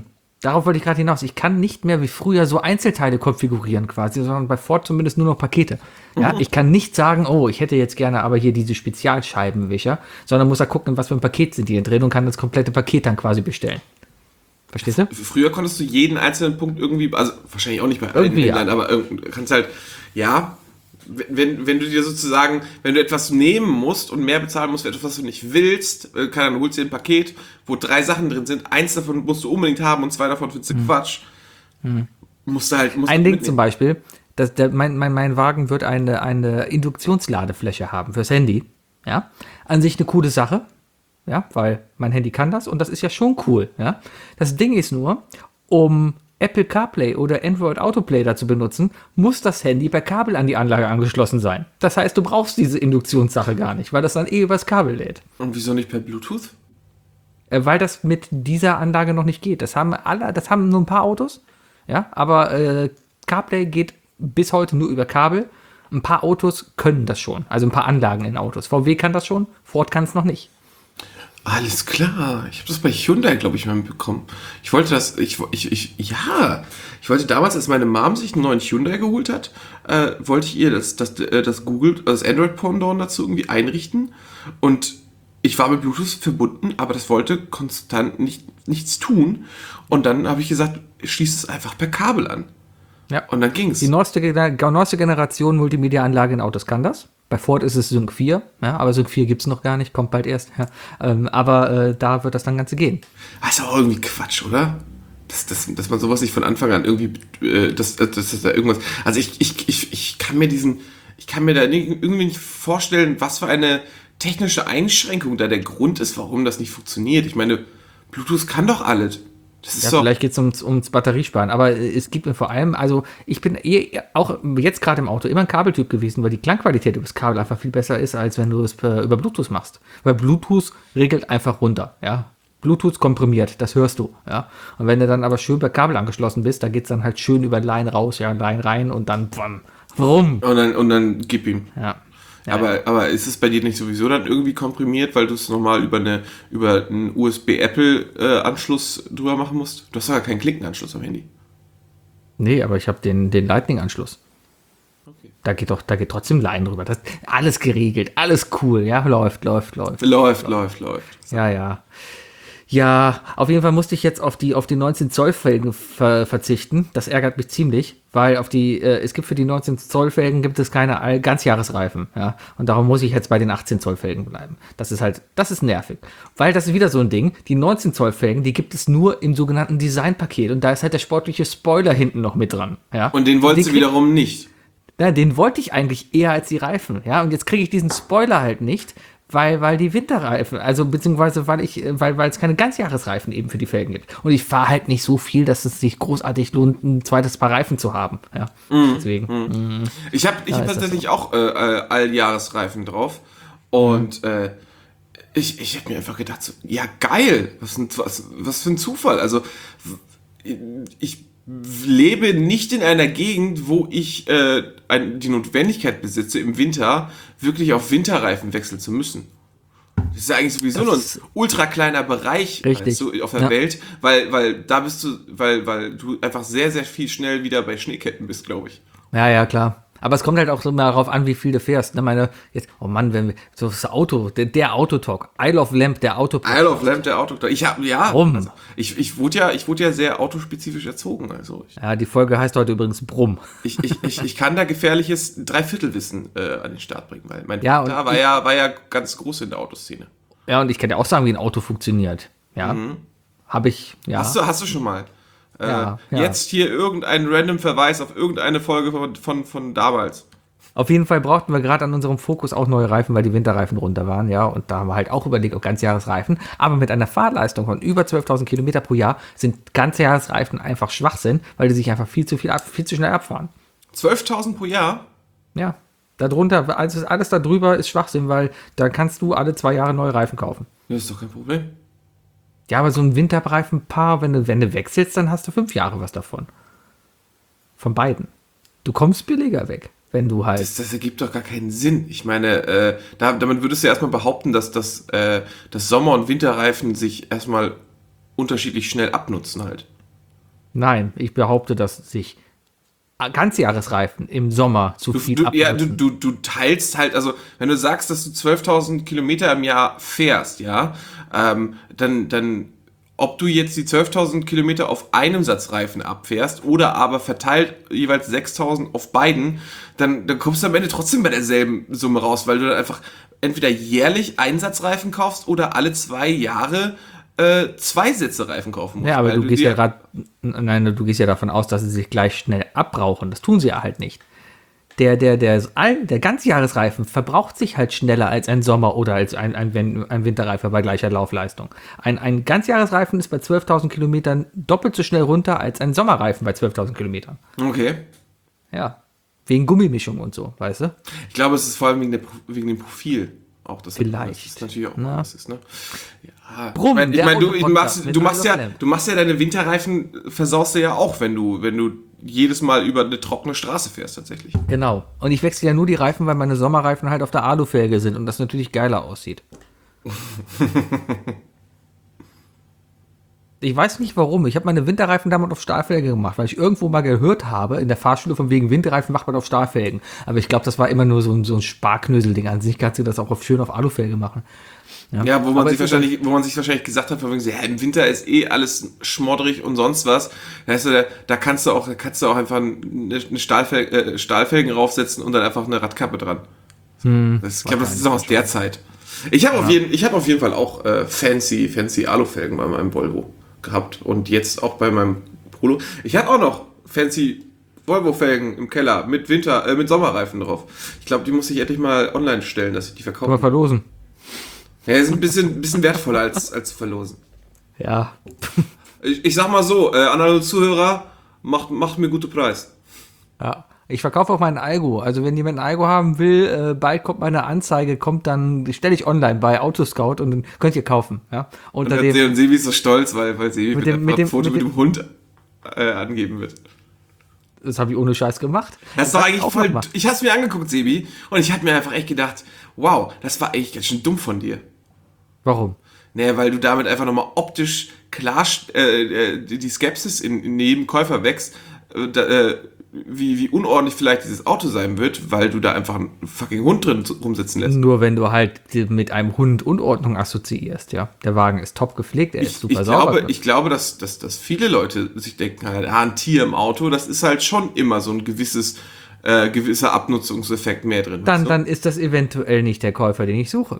darauf wollte ich gerade hinaus. Ich kann nicht mehr wie früher so Einzelteile konfigurieren quasi, sondern bei Ford zumindest nur noch Pakete. Ja, ich kann nicht sagen, oh, ich hätte jetzt gerne aber hier diese Spezialscheibenwischer, sondern muss da gucken, was für ein Paket sind die denn drin und kann das komplette Paket dann quasi bestellen. Verstehst du? Früher konntest du jeden einzelnen Punkt irgendwie, also wahrscheinlich auch nicht bei allen Irgendwie, Händlern, aber du kannst halt, ja, wenn du dir sozusagen, wenn du etwas nehmen musst und mehr bezahlen musst für etwas, was du nicht willst, dann holst du dir ein Paket, wo 3 Sachen drin sind, eins davon musst du unbedingt haben und 2 davon findest du Quatsch. Musst du halt, Ein Ding zum Beispiel, mein Wagen wird eine Induktionsladefläche haben fürs Handy. Ja, an sich eine coole Sache. Ja, weil mein Handy kann das und das ist ja schon cool. Ja, das Ding ist nur, um Apple CarPlay oder Android Autoplay da zu benutzen, muss das Handy per Kabel an die Anlage angeschlossen sein. Das heißt, du brauchst diese Induktionssache gar nicht, weil das dann übers Kabel lädt. Und wieso nicht per Bluetooth? Weil das mit dieser Anlage noch nicht geht. Das haben nur ein paar Autos, ja, aber CarPlay geht bis heute nur über Kabel. Ein paar Autos können das schon, also ein paar Anlagen in Autos. VW kann das schon, Ford kann es noch nicht. Alles klar. Ich habe das bei Hyundai, glaube ich, mal mitbekommen. Ich wollte damals, als meine Mom sich einen neuen Hyundai geholt hat, wollte ich ihr das Google, das Android-Pendant dazu irgendwie einrichten. Und ich war mit Bluetooth verbunden, aber das wollte konstant nichts tun. Und dann habe ich gesagt, schließ es einfach per Kabel an. Ja. Und dann ging's. Die neueste Generation Multimedia-Anlage in Autos kann das. Bei Ford ist es Sync 4, ja, aber Sync 4 gibt es noch gar nicht, kommt bald erst. Ja. Da wird das dann Ganze gehen. Das ist auch irgendwie Quatsch, oder? Dass man sowas nicht von Anfang an irgendwie, dass da irgendwas. Also ich kann mir da irgendwie nicht vorstellen, was für eine technische Einschränkung da der Grund ist, warum das nicht funktioniert. Ich meine, Bluetooth kann doch alles. Das ist Ja, vielleicht geht es ums Batteriesparen, aber es gibt mir vor allem, also ich bin auch jetzt gerade im Auto immer ein Kabeltyp gewesen, weil die Klangqualität übers Kabel einfach viel besser ist, als wenn du es über Bluetooth machst. Weil Bluetooth regelt einfach runter, ja. Bluetooth komprimiert, das hörst du, ja. Und wenn du dann aber schön per Kabel angeschlossen bist, da geht es dann halt schön über Line raus, ja, Line rein und dann rum. Und dann gib ihm. Ja. Aber ist es bei dir nicht sowieso dann irgendwie komprimiert, weil du es nochmal über einen USB-Apple-Anschluss drüber machen musst? Du hast ja keinen Klinkenanschluss am Handy. Nee, aber ich habe den Lightning-Anschluss. Okay. Da geht trotzdem Line drüber. Das alles geregelt, alles cool, ja, läuft. Läuft. Ja. Ja, auf jeden Fall musste ich jetzt auf die 19 Zoll Felgen verzichten. Das ärgert mich ziemlich, weil es gibt für die 19 Zoll Felgen gibt es keine Ganzjahresreifen, ja. Und darum muss ich jetzt bei den 18 Zoll Felgen bleiben. Das ist nervig. Weil das ist wieder so ein Ding, die 19 Zoll Felgen, die gibt es nur im sogenannten Designpaket und da ist halt der sportliche Spoiler hinten noch mit dran, ja. Und den wolltest du wiederum nicht. Ja, den wollte ich eigentlich eher als die Reifen, ja. Und jetzt kriege ich diesen Spoiler halt nicht, weil die Winterreifen, also beziehungsweise weil es keine Ganzjahresreifen eben für die Felgen gibt. Und ich fahre halt nicht so viel, dass es sich großartig lohnt, ein zweites Paar Reifen zu haben. Ja, deswegen. Ich hab tatsächlich auch Alljahresreifen drauf. Und ich habe mir einfach gedacht, so, ja geil, was für ein Zufall. Also ich lebe nicht in einer Gegend, wo ich die Notwendigkeit besitze, im Winter wirklich auf Winterreifen wechseln zu müssen. Das ist ja eigentlich sowieso nur ein ultra kleiner Bereich auf der Welt, weil du einfach sehr, sehr viel schnell wieder bei Schneeketten bist, glaube ich. Ja, klar. Aber es kommt halt auch so mal darauf an, wie viel du fährst. Ne? Oh Mann, wenn wir so das Auto, der Autotalk, Isle of Lamp, der Autotalk. Isle of Lamp, der Autotalk. Brumm. Also, ich wurde ja sehr autospezifisch erzogen. Also Ja, die Folge heißt heute übrigens Brumm. Ich kann da gefährliches Dreiviertelwissen an den Start bringen, weil mein Vater war ja ganz groß in der Autoszene. Ja, und ich kann dir auch sagen, wie ein Auto funktioniert. Ja, habe ich, ja. Hast du schon mal? Ja. Jetzt hier irgendeinen random Verweis auf irgendeine Folge von damals. Auf jeden Fall brauchten wir gerade an unserem Fokus auch neue Reifen, weil die Winterreifen runter waren, ja. Und da haben wir halt auch überlegt, ob Ganzjahresreifen. Aber mit einer Fahrleistung von über 12.000 Kilometer pro Jahr sind Ganzjahresreifen einfach Schwachsinn, weil die sich einfach viel zu schnell abfahren. 12.000 pro Jahr? Ja. Darunter, alles da drüber ist Schwachsinn, weil da kannst du alle 2 Jahre neue Reifen kaufen. Das ist doch kein Problem. Ja, aber so ein Winterreifenpaar, wenn du wechselst, dann hast du 5 Jahre was davon. Von beiden. Du kommst billiger weg, wenn du halt... Das ergibt doch gar keinen Sinn. Ich meine, damit würdest du ja erstmal behaupten, dass Sommer- und Winterreifen sich erstmal unterschiedlich schnell abnutzen halt. Nein, ich behaupte, dass sich Ganzjahresreifen im Sommer zu viel abnutzen. Du teilst halt, also wenn du sagst, dass du 12.000 Kilometer im Jahr fährst, ja, dann ob du jetzt die 12.000 Kilometer auf einem Satz Reifen abfährst oder aber verteilt jeweils 6.000 auf beiden, dann kommst du am Ende trotzdem bei derselben Summe raus, weil du dann einfach entweder jährlich Einsatzreifen kaufst oder alle 2 Jahre 2 Sätze Reifen kaufen musst. Ja, aber weil du gehst ja davon aus, dass sie sich gleich schnell abbrauchen. Das tun sie ja halt nicht. Der Ganzjahresreifen verbraucht sich halt schneller als ein Sommer- oder als ein Winterreifen bei gleicher Laufleistung. Ein Ganzjahresreifen ist bei 12.000 Kilometern doppelt so schnell runter als ein Sommerreifen bei 12.000 Kilometern. Okay. Ja, wegen Gummimischung und so, weißt du? Ich glaube, es ist vor allem wegen dem Profil. Auch das Vielleicht. Das ist natürlich auch Na. was ist, ne? Ja. Brumm, ich meine, du machst Autopodcast ja deine Winterreifen, versaust du ja auch, wenn du jedes Mal über eine trockene Straße fährst, tatsächlich. Genau. Und ich wechsle ja nur die Reifen, weil meine Sommerreifen halt auf der Alufelge sind und das natürlich geiler aussieht. Ich weiß nicht warum. Ich habe meine Winterreifen damals auf Stahlfelge gemacht, weil ich irgendwo mal gehört habe, in der Fahrschule von wegen Winterreifen macht man auf Stahlfelgen. Aber ich glaube, das war immer nur so ein Sparknösel-Ding. An sich kannst du das auch schön auf Alufelge machen. Ja, wo man sich wahrscheinlich gesagt hat, von wegen so, ja, im Winter ist eh alles schmodderig und sonst was. Da kannst du auch einfach eine Stahlfelgen raufsetzen und dann einfach eine Radkappe dran. Ich glaube, das ist noch aus der Zeit. Ich habe auf jeden Fall auch fancy Alufelgen bei meinem Volvo gehabt und jetzt auch bei meinem Polo. Ich habe auch noch fancy Volvo-Felgen im Keller mit mit Sommerreifen drauf. Ich glaube, die muss ich endlich mal online stellen, dass ich die verkaufe. Mal verlosen. Ja, die sind ein bisschen wertvoller als zu verlosen. Ja. Ich sag mal so, an alle Zuhörer, macht mir guten Preis. Ja. Ich verkaufe auch meinen Algo. Also wenn jemand ein Algo haben will, bald kommt meine Anzeige, dann stelle ich online bei Autoscout und dann könnt ihr kaufen. Ja? Und Sebi ist so stolz, weil Sebi mit dem Foto mit dem Hund angeben wird. Das habe ich ohne Scheiß gemacht. Das ist doch eigentlich voll. Ich hab's mir angeguckt, Sebi, und ich habe mir einfach echt gedacht, wow, das war eigentlich ganz schön dumm von dir. Warum? Naja, weil du damit einfach nochmal optisch klar die Skepsis in jedem Käufer wächst, wie unordentlich vielleicht dieses Auto sein wird, weil du da einfach einen fucking Hund drin rumsitzen lässt. Nur wenn du halt mit einem Hund Unordnung assoziierst, ja. Der Wagen ist top gepflegt, er ist super sauber. Ich glaube, dass viele Leute sich denken, halt, ein Tier im Auto, das ist halt schon immer so ein gewisser Abnutzungseffekt mehr drin. Dann ist das eventuell nicht der Käufer, den ich suche.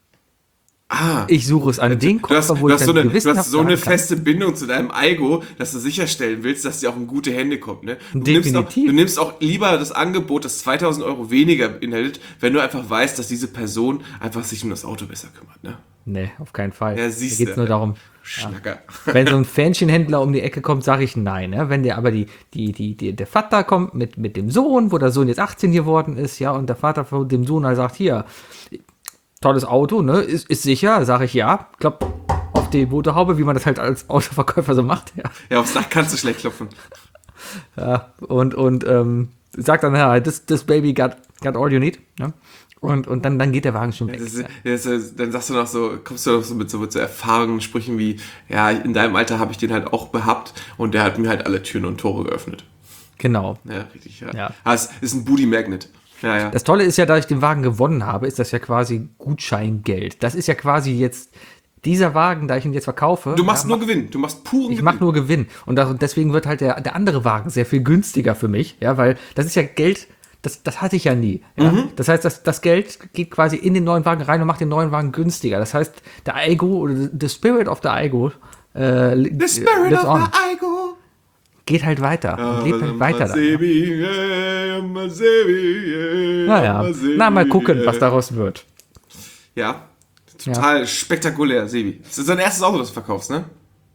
Ich suche es an den Käufer, du hast so eine feste Bindung zu deinem Algo, dass du sicherstellen willst, dass dir auch in gute Hände kommt. Ne? Definitiv. Du nimmst auch lieber das Angebot, das 2.000 Euro weniger beinhaltet, wenn du einfach weißt, dass diese Person einfach sich um das Auto besser kümmert. Ne? Nee, auf keinen Fall. Ja, da geht es nur darum. Schnacker. Ja. Wenn so ein Fähnchenhändler um die Ecke kommt, sage ich nein. Ne? Wenn der aber der Vater kommt mit dem Sohn, wo der Sohn jetzt 18 geworden ist, ja, und der Vater von dem Sohn halt sagt, hier, tolles Auto, ne? Ist sicher, sage ich ja. Klopft auf die Motorhaube, wie man das halt als Autoverkäufer so macht. Ja, aufs Dach kannst du schlecht klopfen. Ja, und sagt dann, ja, this baby got all you need. Ne? Und dann geht der Wagen schon weg. Dann sagst du noch so, kommst du noch so mit so erfahrenen Sprüchen wie, ja, in deinem Alter habe ich den halt auch behabt und der hat mir halt alle Türen und Tore geöffnet. Genau. Ja, richtig, ja. Ja. Es ist ein Booty Magnet. Ja. Das Tolle ist ja, da ich den Wagen gewonnen habe, ist das ja quasi Gutscheingeld. Das ist ja quasi jetzt dieser Wagen, da ich ihn jetzt verkaufe. Du machst nur Gewinn. Du machst puren Gewinn. Ich mache nur Gewinn. Und deswegen wird halt der andere Wagen sehr viel günstiger für mich. Ja, weil das ist ja Geld, das hatte ich ja nie. Ja? Das heißt, das Geld geht quasi in den neuen Wagen rein und macht den neuen Wagen günstiger. Das heißt, der Aigo oder the Spirit of the Aigo the Spirit of the Aigo geht halt weiter und lebt halt weiter. Mal gucken, was daraus wird. Ja, total spektakulär, Sebi. Das ist dein erstes Auto, das du verkaufst, ne?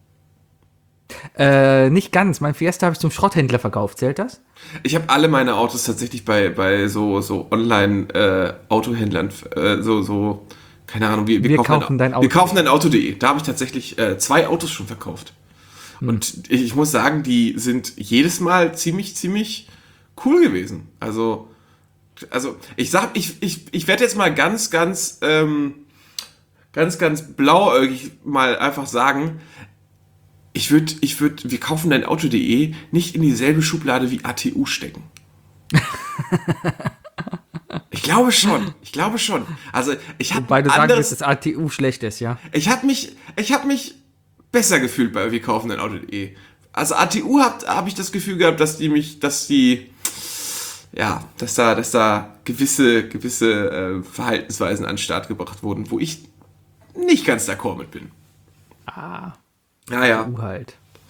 Nicht ganz. Mein Fiesta habe ich zum Schrotthändler verkauft. Zählt das? Ich habe alle meine Autos tatsächlich bei so Online-Autohändlern, keine Ahnung, wir kaufen dein Auto. Wir kaufen dein Auto.de. Da habe ich tatsächlich 2 Autos schon verkauft. Und ich muss sagen, die sind jedes Mal ziemlich cool gewesen. Also ich werde jetzt mal ganz blauäugig mal einfach sagen, wir kaufen dein Auto.de nicht in dieselbe Schublade wie ATU stecken. Ich glaube schon. Also, ich habe Wobei du sagen willst, dass ATU schlecht ist, ja? Ich habe mich besser gefühlt bei wir kaufen dein Auto.de. Also ATU habe ich das Gefühl gehabt, dass da gewisse Verhaltensweisen an den Start gebracht wurden, wo ich nicht ganz d'accord mit bin. Ja. ATU halt.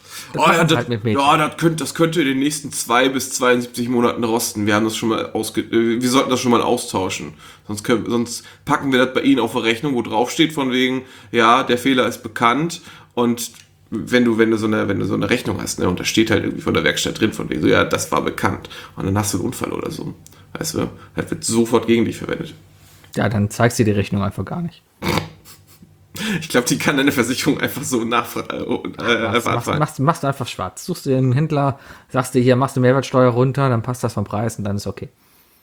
Das könnte in den nächsten 2 bis 72 Monaten rosten. Wir haben das schon mal wir sollten das schon mal austauschen. Sonst packen wir das bei Ihnen auf eine Rechnung, wo drauf steht von wegen, ja, der Fehler ist bekannt. Und wenn du so eine Rechnung hast, ne, und da steht halt irgendwie von der Werkstatt drin von wegen, so, ja, das war bekannt. Und dann hast du einen Unfall oder so. Weißt du, das wird sofort gegen dich verwendet. Ja, dann zeigst du die Rechnung einfach gar nicht. Ich glaube, die kann deine Versicherung einfach so Machst du einfach schwarz. Suchst du den Händler, sagst du hier, machst du Mehrwertsteuer runter, dann passt das vom Preis und dann ist okay.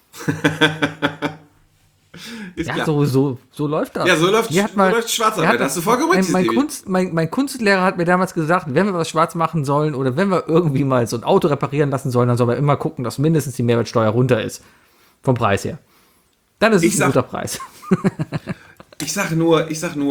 Ja, so läuft das. Ja, so läuft Schwarzarbeit. Hast du vollkommen recht. Mein Kunstlehrer hat mir damals gesagt, wenn wir was schwarz machen sollen oder wenn wir irgendwie mal so ein Auto reparieren lassen sollen, dann sollen wir immer gucken, dass mindestens die Mehrwertsteuer runter ist. Vom Preis her. Dann ist es ein guter Preis. Ich sag nur,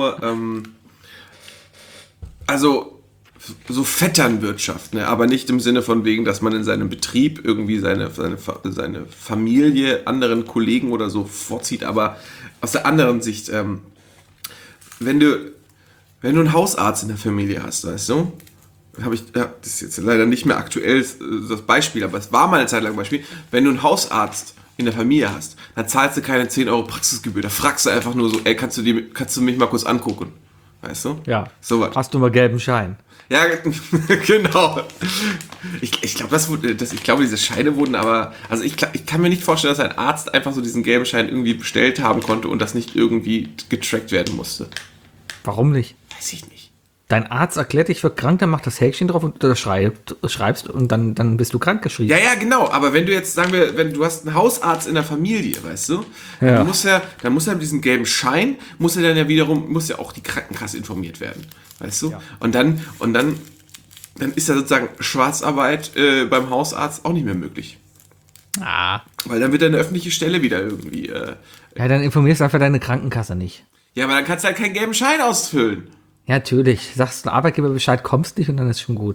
also so Vetternwirtschaft, ne? Aber nicht im Sinne von wegen, dass man in seinem Betrieb irgendwie seine Familie anderen Kollegen oder so vorzieht, aber aus der anderen Sicht, wenn du einen Hausarzt in der Familie hast, weißt du, das ist jetzt leider nicht mehr aktuell das Beispiel, aber es war mal eine Zeit lang ein Beispiel, wenn du einen Hausarzt in der Familie hast, dann zahlst du keine 10 Euro Praxisgebühr, da fragst du einfach nur so, ey, kannst du mich mal kurz angucken, weißt du? Ja, so was. Hast du mal gelben Schein? Ja, genau. Ich glaube, diese Scheine wurden aber, also ich kann mir nicht vorstellen, dass ein Arzt einfach so diesen gelben Schein irgendwie bestellt haben konnte und das nicht irgendwie getrackt werden musste. Warum nicht? Weiß ich nicht. Dein Arzt erklärt dich für krank, dann macht das Häkchen drauf und du schreibst und dann bist du krank geschrieben. Ja, genau. Aber wenn du jetzt, sagen wir, wenn du hast einen Hausarzt in der Familie, weißt du, ja. dann muss er mit diesem gelben Schein, muss ja auch die Krankenkasse informiert werden, weißt du? Ja. Und dann ist ja sozusagen Schwarzarbeit beim Hausarzt auch nicht mehr möglich. Weil dann wird eine öffentliche Stelle wieder irgendwie. Ja, dann informierst du einfach deine Krankenkasse nicht. Ja, aber dann kannst du halt keinen gelben Schein ausfüllen. Ja, natürlich. Sagst du Arbeitgeber Bescheid, kommst nicht und dann ist schon gut.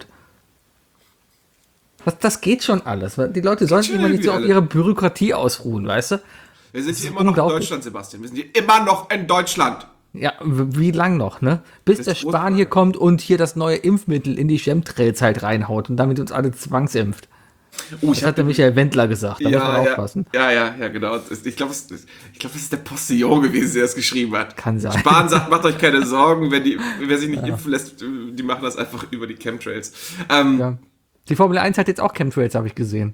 Das geht schon alles. Die Leute sollen sich immer nicht so auf ihre Bürokratie ausruhen, weißt du? Wir sind hier immer noch in Deutschland, Sebastian. Wir sind hier immer noch in Deutschland. Ja, wie lang noch, ne? Bis der Spanier kommt und hier das neue Impfmittel in die Chemtrails halt reinhaut und damit uns alle zwangsimpft. Das hat der Michael Wendler gesagt, da muss man aufpassen. Ja, genau. Ich glaube, es ist der Postillon gewesen, der das geschrieben hat. Kann sein. Spahn sagt, macht euch keine Sorgen, wer sich nicht impfen lässt, die machen das einfach über die Chemtrails. Ja. Die Formel 1 hat jetzt auch Chemtrails, habe ich gesehen.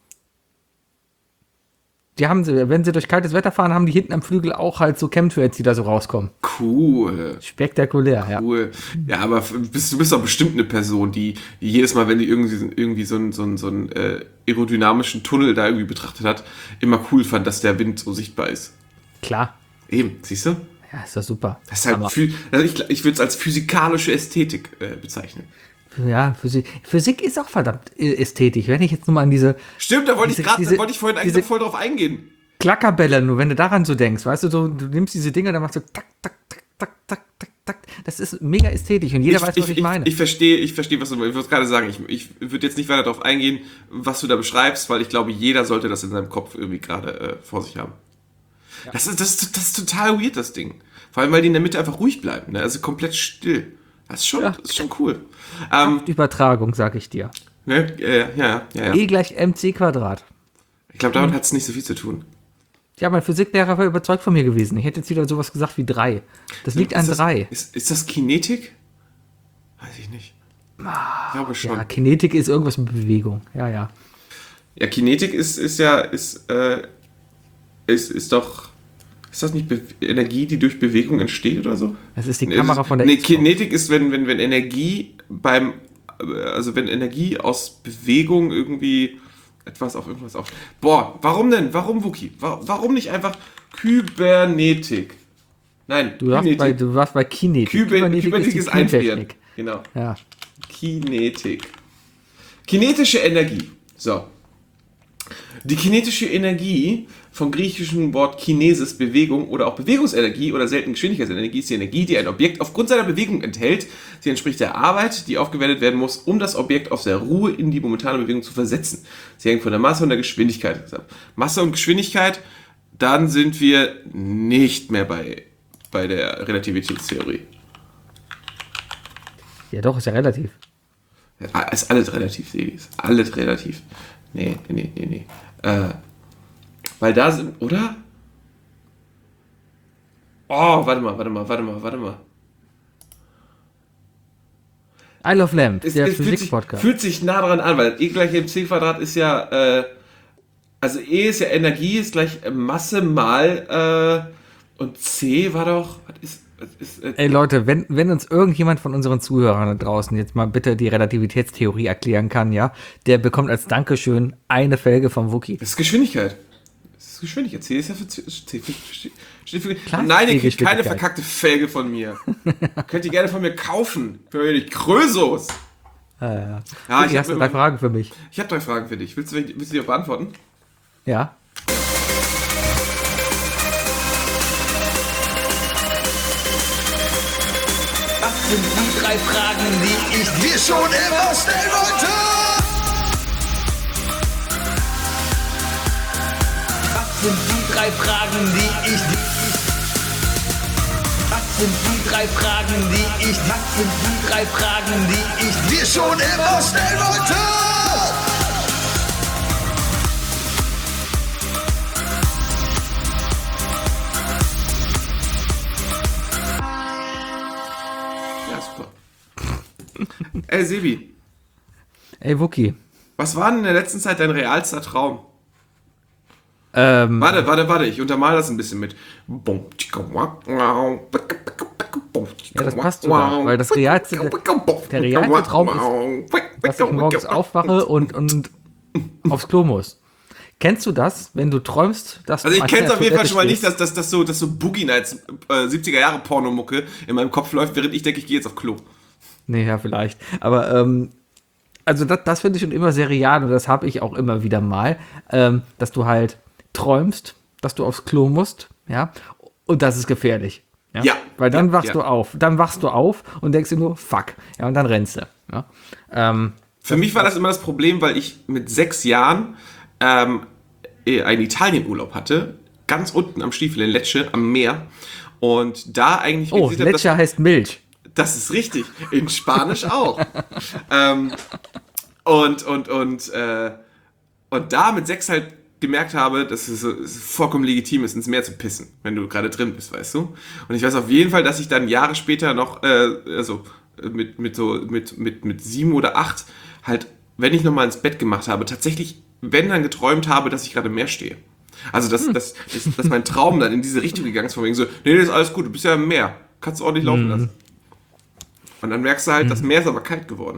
Wenn sie durch kaltes Wetter fahren, haben die hinten am Flügel auch halt so Chemtrails, die da so rauskommen. Cool. Spektakulär, ja. Cool. Ja, aber du bist doch bestimmt eine Person, die jedes Mal, wenn die irgendwie so einen aerodynamischen Tunnel da irgendwie betrachtet hat, immer cool fand, dass der Wind so sichtbar ist. Klar. Eben, siehst du? Ja, ist doch super. Das ist halt ich würde es als physikalische Ästhetik bezeichnen. Ja, Physik ist auch verdammt ästhetisch. Wenn ich jetzt nur mal an diese... Stimmt, da wollte ich vorhin eigentlich noch voll drauf eingehen. Klackerbälle, nur wenn du daran so denkst, weißt du, du nimmst diese Dinger, dann machst du tak, tak, tak, tak, tak, tak, tak. Das ist mega ästhetisch und jeder weiß, was ich meine. Ich verstehe, was du meinst. Ich würde gerade sagen, ich würde jetzt nicht weiter darauf eingehen, was du da beschreibst, weil ich glaube, jeder sollte das in seinem Kopf irgendwie gerade vor sich haben. Ja. Das ist total weird, das Ding. Vor allem, weil die in der Mitte einfach ruhig bleiben, ne? Also komplett still. Das ist schon cool. Übertragung, sag ich dir. Ne? Ja. E gleich mc Quadrat. Ich glaube, damit hat es nicht so viel zu tun. Ja, mein Physiklehrer war überzeugt von mir gewesen. Ich hätte jetzt wieder sowas gesagt wie 3. Das liegt an 3. Ist das Kinetik? Weiß ich nicht. Ich glaube schon. Ja, Kinetik ist irgendwas mit Bewegung. Ja. Ja, Kinetik ist doch... Ist das nicht Energie, die durch Bewegung entsteht oder so? Das ist die Kamera von der Xbox. Kinetik ist, wenn Energie wenn Energie aus Bewegung irgendwie etwas auf irgendwas auf. Boah, warum denn? Warum, Wookie? Warum nicht einfach Kybernetik? Nein, du warst bei Kinetik. Kybernetik ist Einfrieren. Genau. Ja. Kinetik. Kinetische Energie. So. Die kinetische Energie vom griechischen Wort Kinesis, Bewegung oder auch Bewegungsenergie oder selten Geschwindigkeitsenergie ist die Energie, die ein Objekt aufgrund seiner Bewegung enthält. Sie entspricht der Arbeit, die aufgewendet werden muss, um das Objekt aus der Ruhe in die momentane Bewegung zu versetzen. Sie hängt von der Masse und der Geschwindigkeit ab. Masse und Geschwindigkeit, dann sind wir nicht mehr bei der Relativitätstheorie. Ja, doch, ist ja relativ. Ja, ist alles relativ, Sebi. Ist alles relativ. Nee. Weil da sind, oder? Oh, warte mal. Isle of Lamp, der Es Physik-Podcast. fühlt sich nah dran an, weil E gleich mc² ist ja, also E ist ja Energie, ist gleich Masse mal, und C war doch, was ist Ey Leute, wenn uns irgendjemand von unseren Zuhörern da draußen jetzt mal bitte die Relativitätstheorie erklären kann, ja, der bekommt als Dankeschön eine Felge vom Wookie. Das ist Geschwindigkeit. C ist ja für steht für Klar, nein, ihr kriegt keine Geschwindigkeit. verkackte Felge von mir. Könnt ihr gerne von mir kaufen. Für die Krösos. Ja, ich hast du hab 3 Fragen für mich. Ich habe 3 Fragen für dich. Willst du die auch beantworten? Ja. Das sind die 3 Fragen, die ich dir schon immer stellen wollte. Was sind die 3 Fragen, die ich dir... Was sind die 3 Fragen, die ich... Was sind die 3 Fragen, die ich dir schon immer stellen wollte? Ja, super. Ey, Sebi, Ey, Wookie. was war denn in der letzten Zeit dein realster Traum? Ähm, Warte, ich untermale das ein bisschen mit. Ja, das passt sogar, weil das realste, der realste Traum ist, dass ich morgens aufwache und aufs Klo muss. Kennst du das, wenn du träumst, dass du Also ich an kenne es der auf jeden Fall Toilette schon mal nicht, stehst? dass so Boogie Nights 70er Jahre Pornomucke in meinem Kopf läuft, während ich denke, ich gehe jetzt auf Klo. Nee, ja, vielleicht. Aber, also das finde ich schon immer sehr real und das habe ich auch immer wieder mal, dass du halt träumst, dass du aufs Klo musst, ja, und das ist gefährlich. Ja. Weil dann Ja, wachst ja. du auf. Dann wachst du auf und denkst dir nur, fuck. Ja, und dann rennst du. Ja. Für mich war das immer das Problem, weil ich mit 6 Jahren einen Italienurlaub hatte, ganz unten am Stiefel in Lecce, am Meer. Und da eigentlich Oh, realisiert habe, Lecce heißt Milch. das ist richtig. In Spanisch auch. Und da mit 6 halt gemerkt habe, dass es vollkommen legitim ist, ins Meer zu pissen, wenn du gerade drin bist, weißt du? Und ich weiß auf jeden Fall, dass ich dann Jahre später noch, mit 7 oder 8 halt, wenn ich nochmal ins Bett gemacht habe, tatsächlich, wenn dann geträumt habe, dass ich gerade im Meer stehe. Also, dass mein Traum dann in diese Richtung gegangen ist, von wegen so, nee, das ist alles gut, du bist ja im Meer, kannst du ordentlich laufen lassen. Und dann merkst du halt, das Meer ist aber kalt geworden.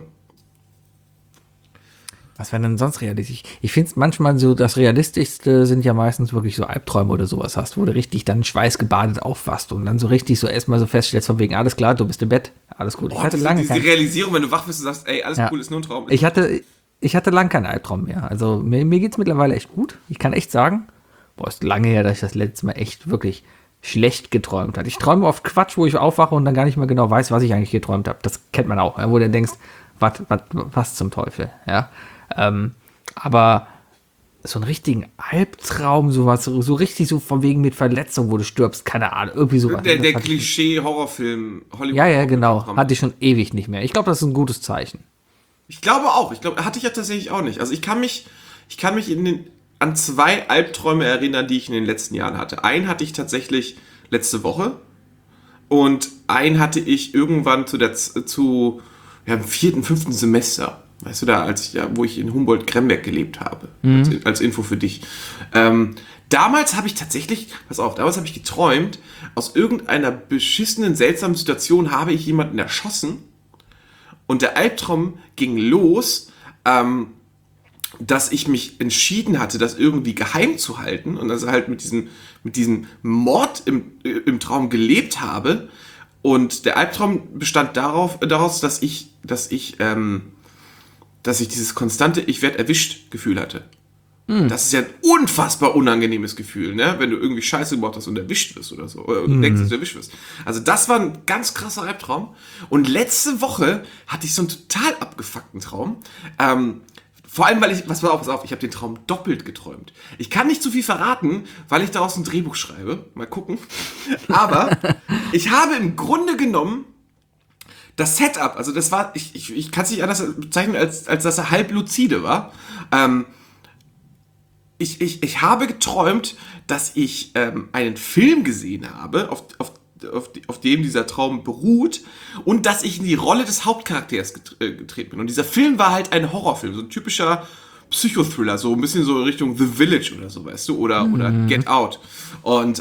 Was wäre denn sonst realistisch? Ich finde es manchmal so, das Realistischste sind ja meistens wirklich so Albträume oder sowas hast, wo du richtig dann schweißgebadet aufwachst und dann so richtig so erstmal so feststellst, von wegen, alles klar, du bist im Bett, alles gut. Ich hatte lange diese Realisierung, wenn du wach bist und sagst, ey, alles Ja. cool, ist nur ein Traum. Ich hatte lang keinen Albtraum mehr. Also mir geht es mittlerweile echt gut. Ich kann echt sagen, ist lange her, dass ich das letzte Mal echt wirklich schlecht geträumt habe. Ich träume oft Quatsch, wo ich aufwache und dann gar nicht mehr genau weiß, was ich eigentlich geträumt habe. Das kennt man auch, ja, wo du denkst, was zum Teufel, ja. Aber so einen richtigen Albtraum, sowas, so richtig so von wegen mit Verletzung, wo du stirbst, keine Ahnung, irgendwie sowas. Der Das hatte ich- Klischee-Horrorfilm, Hollywood. Ja, genau. Hatte ich schon ewig nicht mehr. Ich glaube, das ist ein gutes Zeichen. Ich glaube auch. Hatte ich ja tatsächlich auch nicht. Also ich kann mich an 2 Albträume erinnern, die ich in den letzten Jahren hatte. Einen hatte ich tatsächlich letzte Woche und einen hatte ich irgendwann im 4., 5. Semester. Weißt du, wo ich in Humboldt-Kremberg gelebt habe. Als Info für dich. Damals habe ich tatsächlich, damals habe ich geträumt, aus irgendeiner beschissenen, seltsamen Situation habe ich jemanden erschossen und der Albtraum ging los, dass ich mich entschieden hatte, das irgendwie geheim zu halten und also halt mit diesem Mord im Traum gelebt habe Und der Albtraum bestand daraus, dass ich dieses konstante Ich werde erwischt Gefühl hatte. Das ist ja ein unfassbar unangenehmes Gefühl, ne? Wenn du irgendwie Scheiße gemacht hast und erwischt wirst oder so. Oder denkst, dass du erwischt wirst. Also das war ein ganz krasser Albtraum. Und letzte Woche hatte ich so einen total abgefuckten Traum. Vor allem, weil pass auf, ich habe den Traum doppelt geträumt. Ich kann nicht zu viel verraten, weil ich daraus ein Drehbuch schreibe. Mal gucken. Aber ich habe im Grunde genommen das Setup, also das war, ich kann es nicht anders bezeichnen, als dass er halb lucide war. Ich habe geträumt, dass ich einen Film gesehen habe, auf dem dieser Traum beruht, und dass ich in die Rolle des Hauptcharakters getreten bin. Und dieser Film war halt ein Horrorfilm, so ein typischer Psychothriller, so ein bisschen so in Richtung The Village oder so, weißt du, oder Get Out. Und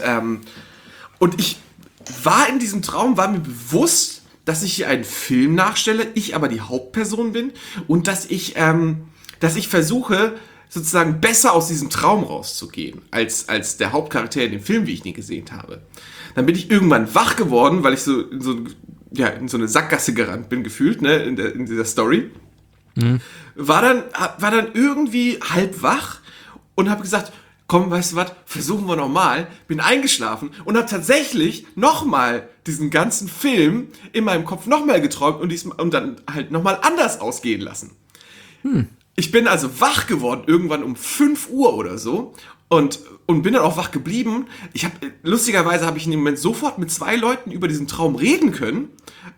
ich war in diesem Traum, war mir bewusst, dass ich hier einen Film nachstelle, ich aber die Hauptperson bin, und dass ich versuche, sozusagen besser aus diesem Traum rauszugehen, als der Hauptcharakter in dem Film, wie ich ihn gesehen habe. Dann bin ich irgendwann wach geworden, weil ich so in so eine Sackgasse gerannt bin, gefühlt, ne, in dieser Story. War dann irgendwie halb wach und habe gesagt, komm, weißt du was, versuchen wir nochmal. Bin eingeschlafen und habe tatsächlich nochmal diesen ganzen Film in meinem Kopf nochmal geträumt und dann halt nochmal anders ausgehen lassen. Ich bin also wach geworden, irgendwann um 5 Uhr oder so, und bin dann auch wach geblieben. Lustigerweise habe ich in dem Moment sofort mit 2 Leuten über diesen Traum reden können,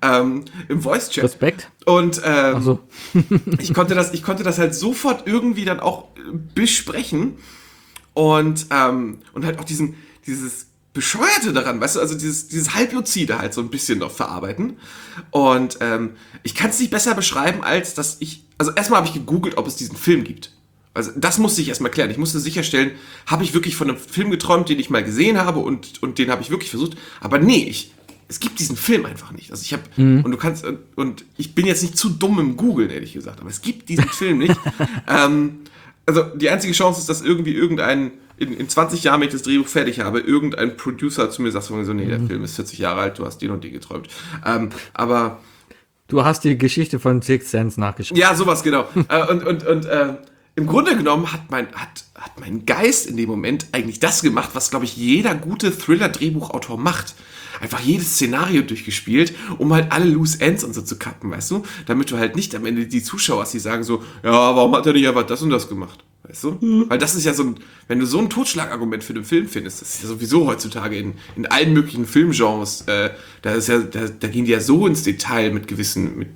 im Voice-Chat. Respekt. Und Ach so. ich konnte das halt sofort irgendwie dann auch besprechen und halt auch dieses Bescheuerte daran, weißt du, also dieses Halbluzide halt so ein bisschen noch verarbeiten. Und ich kann es nicht besser beschreiben, als dass also erstmal habe ich gegoogelt, ob es diesen Film gibt. Also das musste ich erstmal klären. Ich musste sicherstellen, habe ich wirklich von einem Film geträumt, den ich mal gesehen habe, und den habe ich wirklich versucht. Aber nee, es gibt diesen Film einfach nicht. Also und ich bin jetzt nicht zu dumm im Googeln, ehrlich gesagt, aber es gibt diesen Film nicht. Also die einzige Chance ist, dass irgendwie in 20 Jahren, wenn ich das Drehbuch fertig habe, irgendein Producer zu mir sagt, so, nee, der Film ist 40 Jahre alt, du hast den und den geträumt. Aber Du hast die Geschichte von Sixth Sense nachgeschrieben. ja, sowas, genau. Und im Grunde genommen hat mein Geist in dem Moment eigentlich das gemacht, was, glaube ich, jeder gute Thriller-Drehbuchautor macht. Einfach jedes Szenario durchgespielt, um halt alle Loose Ends und so zu kappen, weißt du? Damit du halt nicht am Ende die Zuschauer hast, die sagen so, ja, warum hat er nicht einfach das und das gemacht? Weißt du? Weil das ist ja wenn du so ein Totschlagargument für den Film findest, das ist ja sowieso heutzutage in allen möglichen Filmgenres, da gehen die ja so ins Detail mit gewissen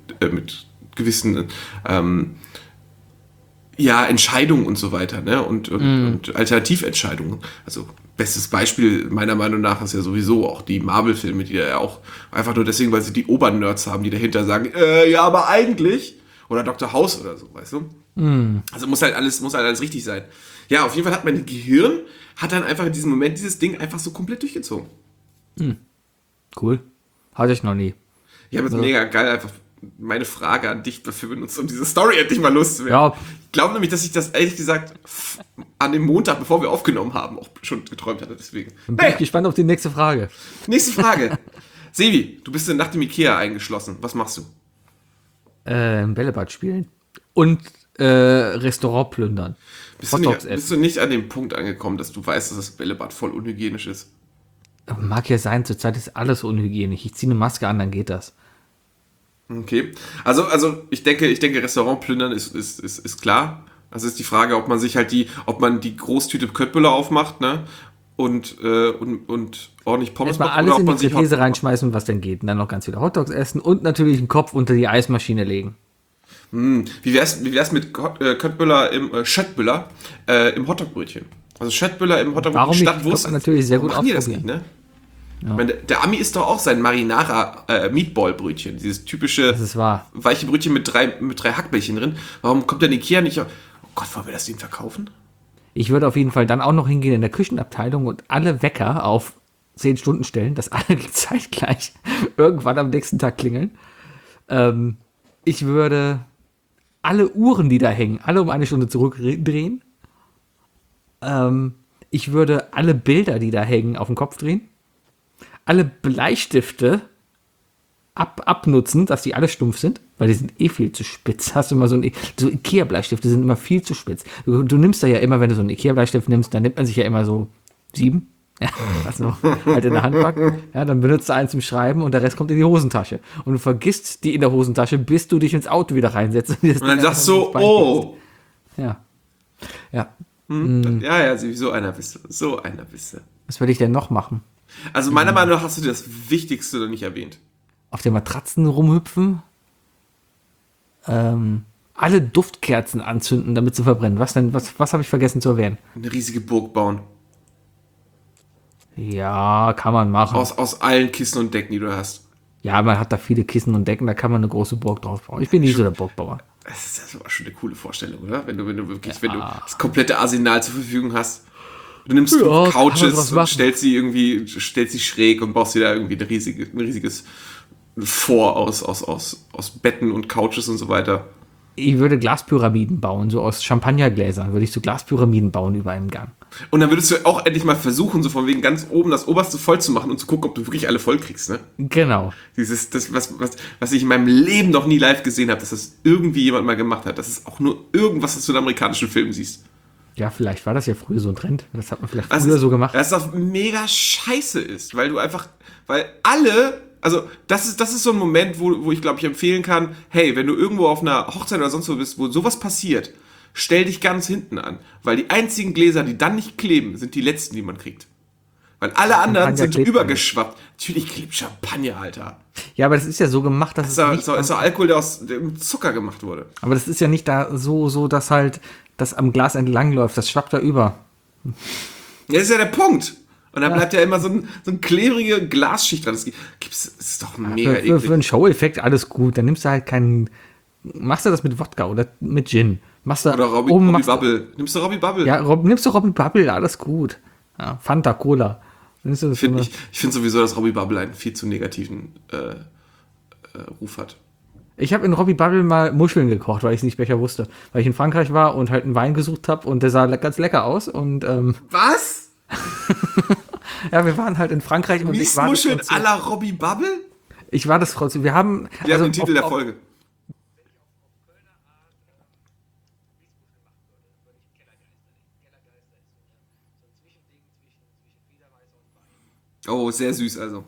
Entscheidungen und so weiter, ne? Und Alternativentscheidungen. Also bestes Beispiel meiner Meinung nach ist ja sowieso auch die Marvel-Filme, die ja auch einfach nur deswegen, weil sie die Obernerds haben, die dahinter sagen, ja, aber eigentlich, oder Dr. House oder so, weißt du? Also muss halt alles richtig sein. Ja, auf jeden Fall hat mein Gehirn dann einfach in diesem Moment dieses Ding einfach so komplett durchgezogen. Cool. Hatte ich noch nie. Ja, aber es ist mega geil, einfach meine Frage an dich dafür benutzt, um diese Story endlich mal loszuwerden. Ja. Ich glaube nämlich, dass ich das ehrlich gesagt an dem Montag, bevor wir aufgenommen haben, auch schon geträumt hatte, deswegen. Bin ich gespannt auf die nächste Frage. Nächste Frage. Sevi, du bist nach dem Ikea eingeschlossen. Was machst du? Bällebad spielen. Und Restaurant plündern. Bist du nicht an dem Punkt angekommen, dass du weißt, dass das Bällebad voll unhygienisch ist? Mag ja sein, zurzeit ist alles unhygienisch. Ich ziehe eine Maske an, dann geht das. Okay. Also ich denke, Restaurant plündern ist klar. Also ist die Frage, ob man die Großtüte Köttbullar aufmacht, ne? Und ordentlich Pommes Erstmal macht, alles oder ob in man die sich Gefäße reinschmeißen, was denn geht. Und dann noch ganz viele Hotdogs essen und natürlich einen Kopf unter die Eismaschine legen. Wie wär's mit Köttbullar Schöttbullar im Hotdogbrötchen? Also Schöttbullar im Hotdogbrötchen Warum nicht? statt Wurst. Kann man natürlich sehr gut Warum machen die das nicht, ausprobieren. ne? Ja. Ich meine, der Ami isst doch auch sein Marinara Meatball-Brötchen. Dieses typische Das ist wahr. weiche Brötchen mit drei Hackbällchen drin. Warum kommt denn Ikea nicht? Oh Gott, wollen wir das denen verkaufen? Ich würde auf jeden Fall dann auch noch hingehen in der Küchenabteilung und alle Wecker auf 10 Stunden stellen, dass alle zeitgleich irgendwann am nächsten Tag klingeln. Ich würde alle Uhren, die da hängen, alle um 1 Stunde zurückdrehen. Ich würde alle Bilder, die da hängen, auf den Kopf drehen. Alle Bleistifte abnutzen, dass die alle stumpf sind, weil die sind eh viel zu spitz. Hast du mal so Ikea-Bleistifte sind immer viel zu spitz. Du nimmst da ja immer, wenn du so einen Ikea-Bleistift nimmst, dann nimmt man sich ja immer so 7. Ja, also halt in der Hand packen. Ja, dann benutzt du einen zum Schreiben und der Rest kommt in die Hosentasche. Und du vergisst die in der Hosentasche, bis du dich ins Auto wieder reinsetzt. Und dann sagst du so, oh. Ja. Ja. Ja, so einer bist du. So einer bist du. Was will ich denn noch machen? Also meiner Meinung nach hast du das Wichtigste noch nicht erwähnt. Auf den Matratzen rumhüpfen. Alle Duftkerzen anzünden, damit sie verbrennen. Was denn? Was habe ich vergessen zu erwähnen? Eine riesige Burg bauen. Ja, kann man machen. Aus allen Kissen und Decken, die du hast. Ja, man hat da viele Kissen und Decken, da kann man eine große Burg drauf bauen. Ich bin nicht so der Burgbauer. Das ist ja schon eine coole Vorstellung, oder? Wenn du das komplette Arsenal zur Verfügung hast. Du nimmst 5 Couches und stellst sie schräg und baust dir da irgendwie ein riesiges Fort aus Betten und Couches und so weiter. Ich würde Glaspyramiden bauen, so aus Champagnergläsern würde ich so Glaspyramiden bauen über einem Gang. Und dann würdest du auch endlich mal versuchen, so von wegen ganz oben das Oberste voll zu machen und zu gucken, ob du wirklich alle voll kriegst, ne? Genau. Was ich in meinem Leben noch nie live gesehen habe, dass das irgendwie jemand mal gemacht hat. Das ist auch nur irgendwas, was du in amerikanischen Filmen siehst. Ja, vielleicht war das ja früher so ein Trend. Das hat man vielleicht früher so gemacht. Das auch mega scheiße ist, weil das ist so ein Moment, wo ich glaube ich empfehlen kann, hey, wenn du irgendwo auf einer Hochzeit oder sonst wo bist, wo sowas passiert, stell dich ganz hinten an, weil die einzigen Gläser, die dann nicht kleben, sind die letzten, die man kriegt. Weil alle anderen sind übergeschwappt. Natürlich klebt Champagner, Alter. Ja, aber das ist ja so gemacht, dass ist doch Alkohol, der aus dem Zucker gemacht wurde. Aber das ist ja nicht da so, dass halt das am Glas entlang läuft. Das schwappt da über. Ja, das ist ja der Punkt. Und dann bleibt ja immer so eine klebrige Glasschicht dran. Das ist doch mega eklig. Für einen Show-Effekt alles gut. Dann nimmst du halt machst du das mit Wodka oder mit Gin. Oder Robbie Bubble. Nimmst du Robbie Bubble? Ja, nimmst du Robbie Bubble, alles gut. Ja, Fanta, Cola. Ich finde sowieso, dass Robbie Bubble einen viel zu negativen Ruf hat. Ich habe in Robbie Bubble mal Muscheln gekocht, weil ich es nicht besser wusste. Weil ich in Frankreich war und halt einen Wein gesucht habe und der sah ganz lecker aus. Und, was? Ja, wir waren halt in Frankreich und ich war Muscheln à la Robbie Bubble? Ich war das trotzdem. Wir haben den Titel der Folge. Oh, sehr süß also.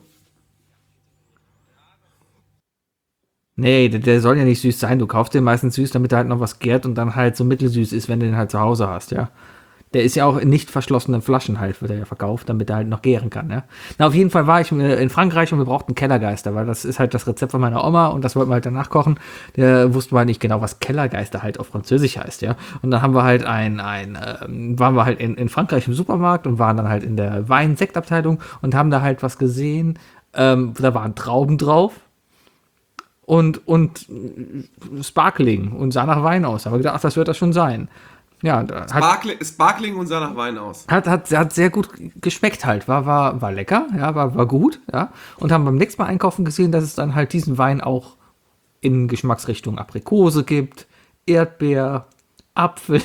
Nee, der soll ja nicht süß sein. Du kaufst den meistens süß, damit er halt noch was gärt und dann halt so mittelsüß ist, wenn du den halt zu Hause hast, ja. Der ist ja auch in nicht verschlossenen Flaschen halt, wird er ja verkauft, damit er halt noch gären kann, ja. Na, auf jeden Fall war ich in Frankreich und wir brauchten Kellergeister, weil das ist halt das Rezept von meiner Oma und das wollten wir halt danach kochen. Der wussten wir halt nicht genau, was Kellergeister halt auf Französisch heißt, ja. Und dann haben wir halt waren wir halt in Frankreich im Supermarkt und waren dann halt in der Wein-Sektabteilung und haben da halt was gesehen. Da waren Trauben drauf. Und Sparkling und sah nach Wein aus. Da haben wir gedacht, ach, das wird das schon sein. Ja, Sparkling und sah nach Wein aus. Hat sehr gut geschmeckt halt. War lecker, ja, war gut, ja. Und haben beim nächsten Mal einkaufen gesehen, dass es dann halt diesen Wein auch in Geschmacksrichtung Aprikose gibt, Erdbeer, Apfel.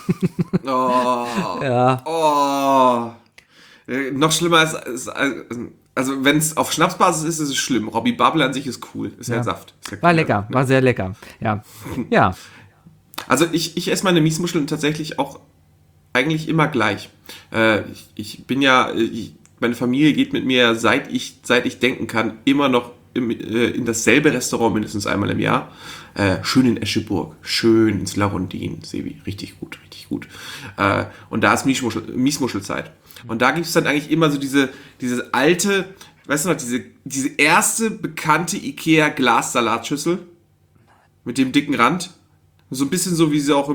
Oh. Ja. Oh. Noch schlimmer ist also wenn es auf Schnapsbasis ist es schlimm. Robbie Bubble an sich ist cool. Ist ja Saft. Ist ja war lecker, war sehr lecker. Ja. Ja. Also ich esse meine Miesmuscheln tatsächlich auch eigentlich immer gleich. Ich bin meine Familie geht mit mir, seit ich denken kann, immer noch in dasselbe Restaurant mindestens einmal im Jahr. Schön in Escheburg, schön ins Larondin, Sebi, richtig gut, richtig gut. Und da ist Miesmuschelzeit. Und da gibt es dann eigentlich immer so diese alte, weißt du noch, diese erste bekannte Ikea-Glassalatschüssel mit dem dicken Rand. So ein bisschen so, wie sie auch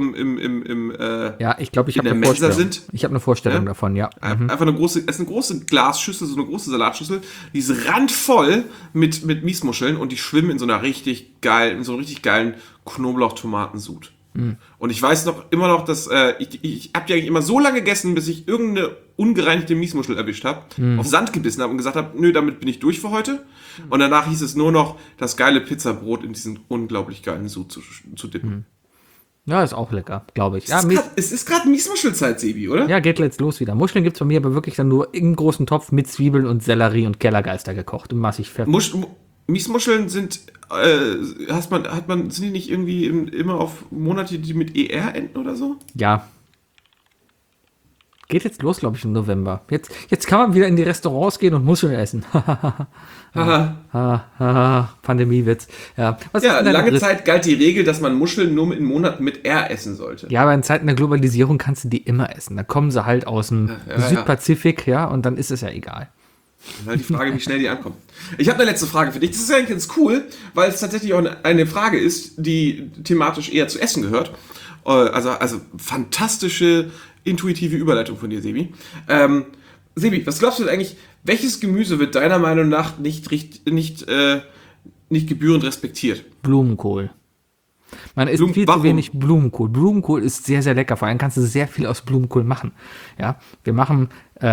ja, ich glaube, ich habe eine Mensa Vorstellung. sind. Ich habe eine Vorstellung davon, ja. Einfach eine große Glasschüssel, so eine große Salatschüssel, die ist randvoll mit Miesmuscheln und die schwimmen in so einem richtig geilen Knoblauch-Tomatensud. Und ich weiß immer noch, dass ich habe die eigentlich immer so lange gegessen, bis ich irgendeine ungereinigte Miesmuschel erwischt habe, auf Sand gebissen habe und gesagt habe, nö, damit bin ich durch für heute. Und danach hieß es nur noch, das geile Pizzabrot in diesen unglaublich geilen Sud zu dippen. Ja, ist auch lecker, glaube ich. Es ist gerade Miesmuschelzeit, Sebi, oder? Ja, geht jetzt los wieder. Muscheln gibt es bei mir aber wirklich dann nur im großen Topf mit Zwiebeln und Sellerie und Kellergeister gekocht und massig Pfeffer. Miesmuscheln sind, sind die nicht irgendwie immer auf Monate, die mit ER enden oder so? Ja. Geht jetzt los, glaube ich, im November. Jetzt kann man wieder in die Restaurants gehen und Muscheln essen. Pandemiewitz. Ja, was ist Ja, denn dein lange Riss? Zeit galt die Regel, dass man Muscheln nur in Monaten mit R essen sollte. Ja, aber in Zeiten der Globalisierung kannst du die immer essen. Da kommen sie halt aus dem Südpazifik, ja, und dann ist es ja egal. Halt die Frage, wie schnell die ankommen. Ich habe eine letzte Frage für dich. Das ist eigentlich ganz cool, weil es tatsächlich auch eine Frage ist, die thematisch eher zu Essen gehört. Also fantastische, intuitive Überleitung von dir, Sebi. Sebi, was glaubst du denn eigentlich, welches Gemüse wird deiner Meinung nach nicht gebührend respektiert? Blumenkohl. Man isst viel Warum? zu wenig Blumenkohl. Blumenkohl ist sehr, sehr lecker. Vor allem kannst du sehr viel aus Blumenkohl machen. Ja, wir machen,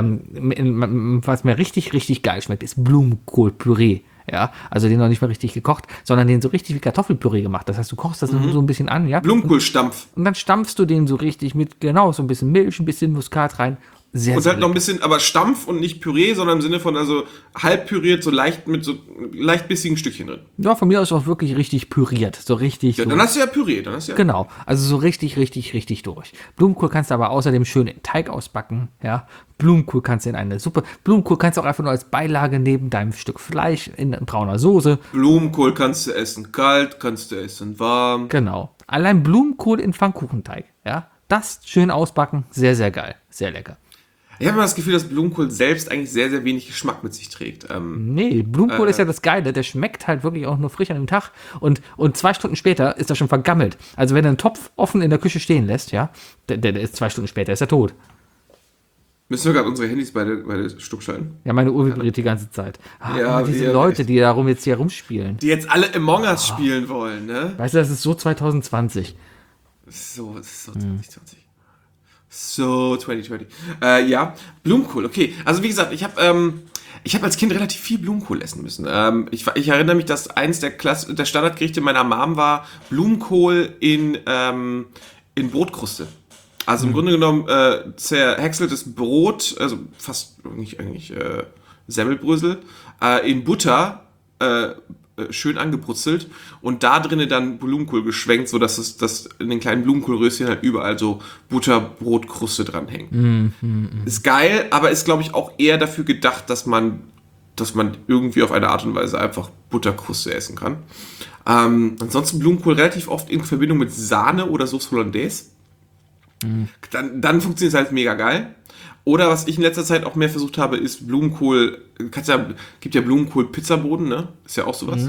was mir richtig, richtig geil schmeckt, ist Blumenkohlpüree. Ja, also den noch nicht mal richtig gekocht, sondern den so richtig wie Kartoffelpüree gemacht. Das heißt, du kochst das so ein bisschen an, ja. Blumenkohlstampf. Und dann stampfst du den so richtig mit, genau, so ein bisschen Milch, ein bisschen Muskat rein. Sehr, Und sehr halt noch ein lecker. bisschen, aber Stampf und nicht Püree, sondern im Sinne von also halb püriert, so leicht mit so leicht bissigen Stückchen drin. Ja, von mir aus auch wirklich richtig püriert. So richtig. Ja, so. dann hast du ja Püree, Genau, also so richtig, richtig, richtig durch. Blumenkohl kannst du aber außerdem schön in Teig ausbacken, ja. Blumenkohl kannst du in eine Suppe, Blumenkohl kannst du auch einfach nur als Beilage neben deinem Stück Fleisch in brauner Soße. Blumenkohl kannst du essen kalt, kannst du essen warm. Genau. Allein Blumenkohl in Pfannkuchenteig, ja. Das schön ausbacken, sehr, sehr geil, sehr lecker. Ich habe immer das Gefühl, dass Blumenkohl selbst eigentlich sehr, sehr wenig Geschmack mit sich trägt. Nee, Blumenkohl ist ja das Geile, der schmeckt halt wirklich auch nur frisch an dem Tag und 2 Stunden später ist er schon vergammelt. Also wenn du einen Topf offen in der Küche stehen lässt, ja, der ist 2 Stunden später, ist er tot. Müssen wir gerade unsere Handys beide stuck schalten? Ja, meine Uhr vibriert die ganze Zeit. Ja, Aber diese ja, Leute, die darum jetzt hier rumspielen. Die jetzt alle Among Us spielen wollen, ne? Weißt du, das ist so 2020. So 2020. So 2020. Ja, Blumenkohl, okay. Also wie gesagt, ich habe als Kind relativ viel Blumenkohl essen müssen. Ich erinnere mich, dass eins der Standardgerichte meiner Mom war Blumenkohl in Brotkruste. Also im Grunde genommen zerhäckseltes Brot, also fast eigentlich Semmelbrösel, in Butter schön angebrutzelt und da drinnen dann Blumenkohl geschwenkt, sodass das in den kleinen Blumenkohlröschen halt überall so Butterbrotkruste dranhängt. Ist geil, aber ist, glaube ich, auch eher dafür gedacht, dass man irgendwie auf eine Art und Weise einfach Butterkruste essen kann. Ansonsten Blumenkohl relativ oft in Verbindung mit Sahne oder Sauce Hollandaise. Dann funktioniert es halt mega geil. Oder was ich in letzter Zeit auch mehr versucht habe, ist Blumenkohl, gibt ja Blumenkohl-Pizzaboden, ne? Ist ja auch sowas.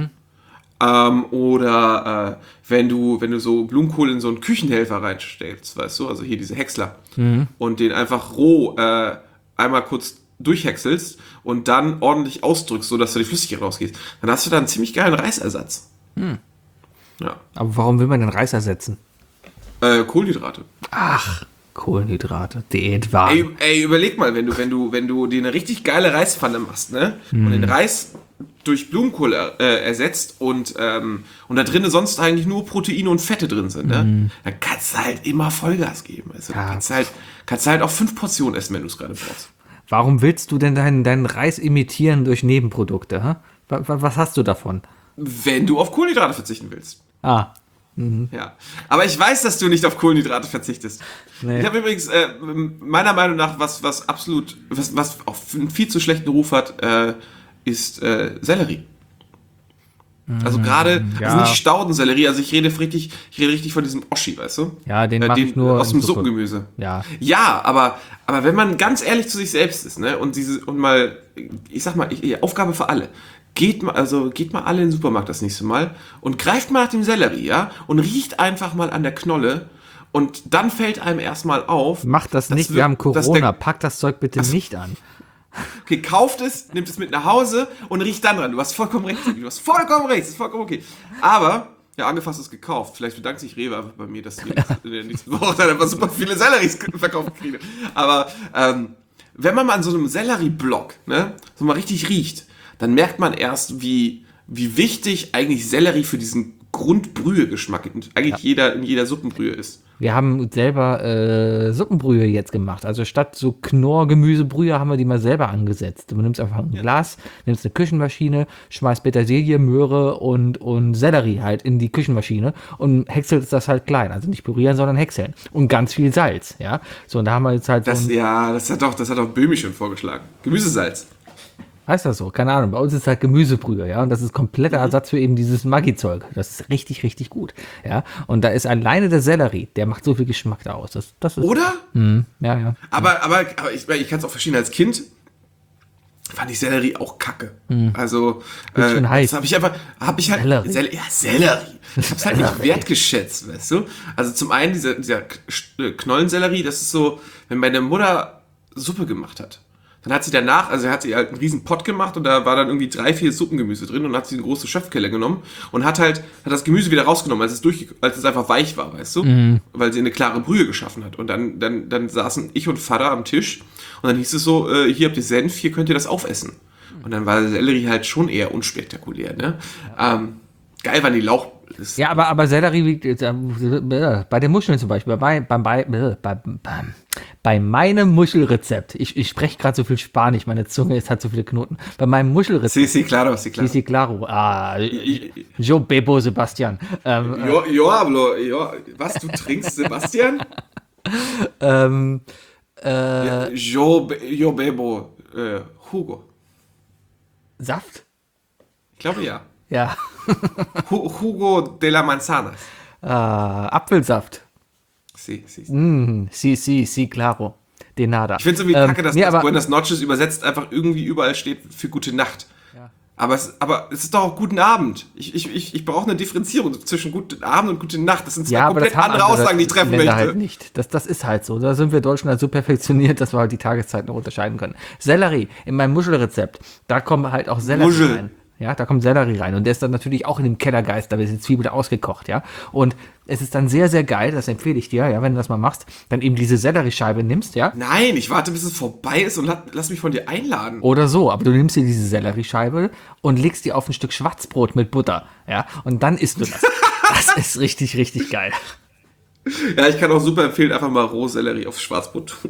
Oder wenn du so Blumenkohl in so einen Küchenhelfer reinstellst, weißt du, also hier diese Häcksler, und den einfach roh einmal kurz durchhäckselst und dann ordentlich ausdrückst, sodass du die Flüssigkeit rausgehst, dann hast du da einen ziemlich geilen Reisersatz. Ja. Aber warum will man den Reis ersetzen? Kohlenhydrate. Ach, Kohlenhydrate, Diätwagen. Ey, überleg mal, wenn du dir eine richtig geile Reispfanne machst, ne? Und den Reis durch Blumenkohl ersetzt und da drinnen sonst eigentlich nur Proteine und Fette drin sind, ne? Dann kannst du halt immer Vollgas geben. Also Ja. kannst du halt auch 5 Portionen essen, wenn du es gerade brauchst. Warum willst du denn deinen Reis imitieren durch Nebenprodukte? Hä? Was hast du davon? Wenn du auf Kohlenhydrate verzichten willst. Ah, Ja, aber ich weiß, dass du nicht auf Kohlenhydrate verzichtest. Nee. Ich habe übrigens meiner Meinung nach was auch einen viel zu schlechten Ruf hat, ist Sellerie. Also gerade, ja. also nicht Staudensellerie, also ich rede richtig von diesem Oschi, weißt du? Ja, den mag ich nur aus in dem Suppe. Suppengemüse. Ja. Ja, aber wenn man ganz ehrlich zu sich selbst ist, ne, und mal, ich sag mal, Aufgabe für alle. Geht mal alle in den Supermarkt das nächste Mal und greift mal nach dem Sellerie, ja, und riecht einfach mal an der Knolle und dann fällt einem erstmal auf. Mach das dass nicht, wir haben dass Corona, pack das Zeug bitte nicht an. Okay, kauft es, nimmt es mit nach Hause und riecht dann dran. Du hast vollkommen recht, Sebi, das ist vollkommen okay. Aber, ja, angefasst ist gekauft. Vielleicht bedankt sich Rewe einfach bei mir, dass ich in der nächsten Woche dann einfach super viele Selleries verkauft kriege. Aber wenn man mal an so einem Sellerieblock, ne, so mal richtig riecht, dann merkt man erst, wie wichtig eigentlich Sellerie für diesen Grundbrühe-Geschmack in jeder Suppenbrühe ist. Wir haben selber Suppenbrühe jetzt gemacht. Also statt so Knorr-Gemüsebrühe haben wir die mal selber angesetzt. Du nimmst einfach ein Glas, nimmst eine Küchenmaschine, schmeißt Petersilie, Möhre und Sellerie halt in die Küchenmaschine und häckselst das halt klein. Also nicht pürieren, sondern häckseln. Und ganz viel Salz, ja. So, und da haben wir jetzt halt Das hat doch Böhmi schon vorgeschlagen. Gemüsesalz. heißt das so? Keine Ahnung. Bei uns ist halt Gemüsebrühe, ja. Und das ist kompletter Ersatz für eben dieses Maggi-Zeug. Das ist richtig, richtig gut, ja. Und da ist alleine der Sellerie, der macht so viel Geschmack da aus. Das ist, Oder? ja. Aber ich kann es auch verstehen, als Kind fand ich Sellerie auch kacke. Also, schon heiß. das habe ich halt, Sellerie. Sellerie. Ich hab's halt nicht wertgeschätzt, weißt du? Also zum einen dieser Knollensellerie, das ist so, wenn meine Mutter Suppe gemacht hat, dann hat sie danach, also hat sie halt einen riesen Pott gemacht und da war dann irgendwie 3, 4 Suppengemüse drin und dann hat sie eine große Schöpfkelle genommen und hat das Gemüse wieder rausgenommen, als es einfach weich war, weißt du? Weil sie eine klare Brühe geschaffen hat. Und dann saßen ich und Vater am Tisch und dann hieß es so, hier habt ihr Senf, hier könnt ihr das aufessen. Und dann war Sellerie halt schon eher unspektakulär, ne? Geil waren die Lauch... Ja, aber Sellerie liegt bei den Muscheln zum Beispiel, bei meinem Muschelrezept, ich spreche gerade so viel Spanisch, meine Zunge hat so viele Knoten, bei meinem Muschelrezept, Sí, claro. sí, claro, yo bebo, Sebastian, Yo hablo, was, du trinkst, Sebastian? Yo bebo, Hugo. Saft? Ich glaube ja. Ja, Jugo de la Manzanas. Apfelsaft, Sí. sí, claro, de nada. Ich finde es irgendwie kacke, dass nee, aber- Buenas Noches übersetzt einfach irgendwie überall steht für gute Nacht. Aber es ist doch auch guten Abend. Ich brauche eine Differenzierung zwischen guten Abend und gute Nacht. Das sind zwei komplett haben andere Aussagen, die ich treffen Länder möchte. halt nicht. Das ist halt so. Da sind wir Deutschen halt so perfektioniert, dass wir halt die Tageszeiten noch unterscheiden können. Sellerie, in meinem Muschelrezept, da kommen halt auch Sellerie Muschel. rein. Ja, da kommt Sellerie rein und der ist dann natürlich auch in dem Kellergeist, da wird die Zwiebel ausgekocht, ja. Und es ist dann sehr, sehr geil, das empfehle ich dir, ja, wenn du das mal machst, dann eben diese Selleriescheibe nimmst, ja. Nein, ich warte, bis es vorbei ist und lass mich von dir einladen. Oder so, aber du nimmst dir diese Selleriescheibe und legst die auf ein Stück Schwarzbrot mit Butter, ja. Und dann isst du das. Das ist richtig, richtig geil. Ja, ich kann auch super empfehlen, einfach mal Rohsellerie aufs Schwarzbrot tun.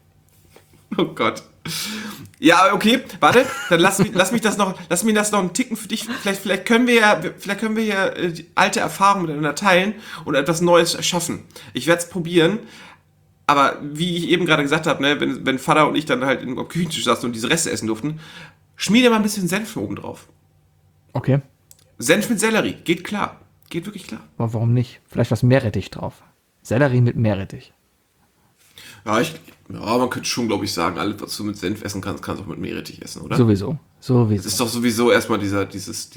Oh Gott. Ja, okay, warte, dann lass mir das noch einen Ticken für dich. Vielleicht können wir ja die alte Erfahrung miteinander teilen und etwas Neues erschaffen. Ich werde es probieren, aber wie ich eben gerade gesagt habe, ne, wenn Vater und ich dann halt am Küchentisch saßen und diese Reste essen durften, schmier dir mal ein bisschen Senf oben drauf. Okay, Senf mit Sellerie, geht klar. Geht wirklich klar. aber warum nicht? Vielleicht was Meerrettich drauf. Sellerie mit Meerrettich. Ja, man könnte schon, glaube ich, sagen, alles, was du mit Senf essen kannst, kannst du auch mit Meerrettich essen, oder? Sowieso. Das ist doch sowieso erstmal dieser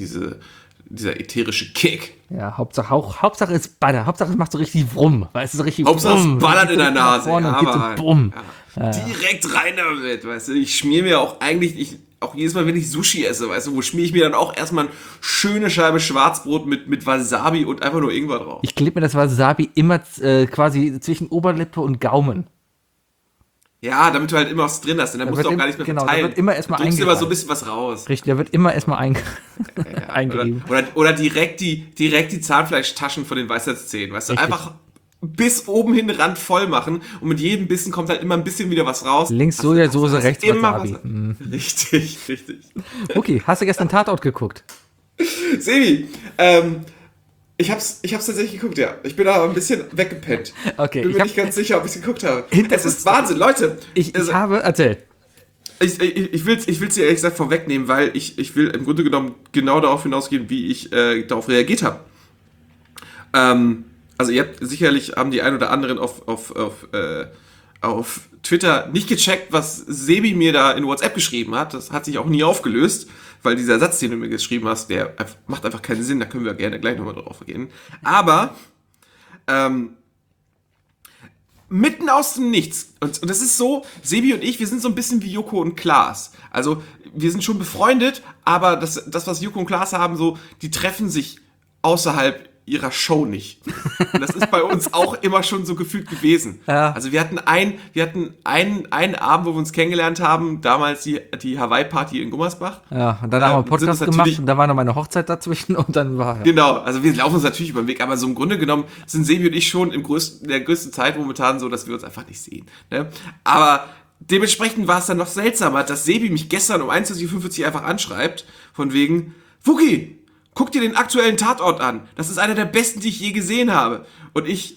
ätherische Kick. Ja, Hauptsache ist Baller. Hauptsache es macht so richtig Wumm. Weißt du, so richtig Hauptsache es Wumm. ballert in der Nase. Vorne und geht so Bumm. Ja. Direkt rein damit, weißt du. Ich schmier mir auch auch jedes Mal, wenn ich Sushi esse, weißt du, wo schmier ich mir dann auch erstmal eine schöne Scheibe Schwarzbrot mit Wasabi und einfach nur Ingwer drauf. Ich klebe mir das Wasabi immer quasi zwischen Oberlippe und Gaumen. Ja, damit du halt immer was drin hast, denn dann musst du auch gar nicht mehr genau, verteilen. da wird immer erstmal du drückst immer so ein eingereicht. bisschen was raus. Richtig, da wird immer erstmal eingerieben. Oder direkt die Zahnfleischtaschen von den Weisheitszähnen, weißt du, Richtig. einfach bis oben hin Rand voll machen und mit jedem Bissen kommt halt immer ein bisschen wieder was raus. Links Sojasauce, rechts immer Wasabi. was. Richtig. Okay, hast du gestern Tatort geguckt? Sebi, ich hab's tatsächlich geguckt, ja. Ich bin aber ein bisschen weggepennt. Okay, Bin ich mir hab- nicht ganz sicher, ob ich's geguckt habe. Hinter- Es ist Wahnsinn, Leute. Ich Also, habe, erzähl. Ich will's dir ehrlich gesagt vorwegnehmen, weil ich will im Grunde genommen genau darauf hinausgehen, wie ich darauf reagiert habe. Also ihr habt sicherlich, haben die ein oder anderen auf Twitter nicht gecheckt, was Sebi mir da in WhatsApp geschrieben hat. Das hat sich auch nie aufgelöst, weil dieser Satz, den du mir geschrieben hast, der macht einfach keinen Sinn. Da können wir gerne gleich nochmal drauf gehen. Aber mitten aus dem Nichts, und das ist so, Sebi und ich, wir sind so ein bisschen wie Joko und Klaas. Also wir sind schon befreundet, aber das was Joko und Klaas haben, so, die treffen sich außerhalb ihrer Show nicht. Und das ist bei uns auch immer schon so gefühlt gewesen. Ja. Also wir hatten einen Abend, wo wir uns kennengelernt haben, damals die Hawaii-Party in Gummersbach. Ja, und dann haben wir einen sind Podcast uns gemacht natürlich- und da war noch meine Hochzeit dazwischen und dann war Genau, also wir laufen uns natürlich über den Weg, aber so im Grunde genommen sind Sebi und ich schon in der größten Zeit momentan so, dass wir uns einfach nicht sehen. Ne? Aber dementsprechend war es dann noch seltsamer, dass Sebi mich gestern um 21:45 Uhr einfach anschreibt, von wegen, Wookie, guck dir den aktuellen Tatort an. Das ist einer der besten, die ich je gesehen habe. Und ich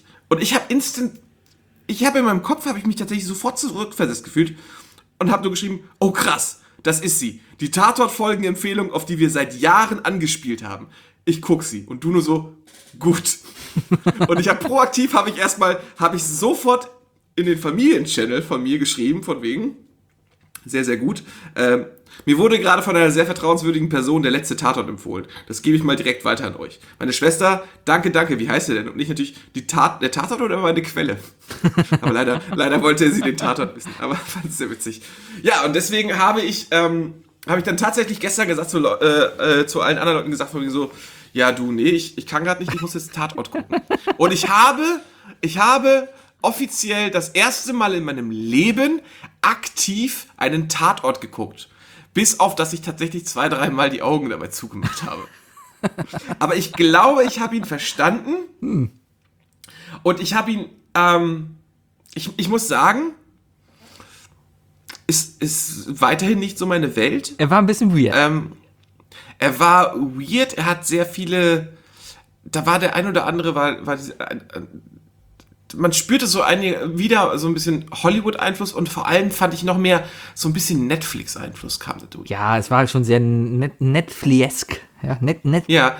habe in meinem Kopf, habe ich mich tatsächlich sofort zurückversetzt gefühlt und habe nur geschrieben, oh krass, das ist sie. Die Tatort-Folgen-Empfehlung, auf die wir seit Jahren angespielt haben. Ich guck sie. Und du nur so, gut. Und ich habe proaktiv, habe ich sofort in den Familienchannel von mir geschrieben, von wegen, sehr, sehr gut. Mir wurde gerade von einer sehr vertrauenswürdigen Person der letzte Tatort empfohlen. Das gebe ich mal direkt weiter an euch. Meine Schwester, danke, wie heißt sie denn? Und ich natürlich, der Tatort oder meine Quelle? Aber leider wollte sie den Tatort wissen. Aber fand es sehr witzig. Ja, und deswegen habe ich dann tatsächlich gestern gesagt zu allen anderen Leuten gesagt, von wegen so, ja du, nee, ich kann gerade nicht, ich muss jetzt Tatort gucken. Und ich habe offiziell das erste Mal in meinem Leben aktiv einen Tatort geguckt. Bis auf, dass ich tatsächlich 2-3 Mal die Augen dabei zugemacht habe. Aber ich glaube, ich habe ihn verstanden. Und ich habe ihn, ich muss sagen, ist weiterhin nicht so meine Welt. Er war ein bisschen weird. Er war weird, er hat sehr viele, da war der ein oder andere, man spürte so wieder so ein bisschen Hollywood-Einfluss und vor allem fand ich noch mehr so ein bisschen Netflix-Einfluss kam da durch. Ja, es war halt schon sehr Netfliesk. Ja, Ja.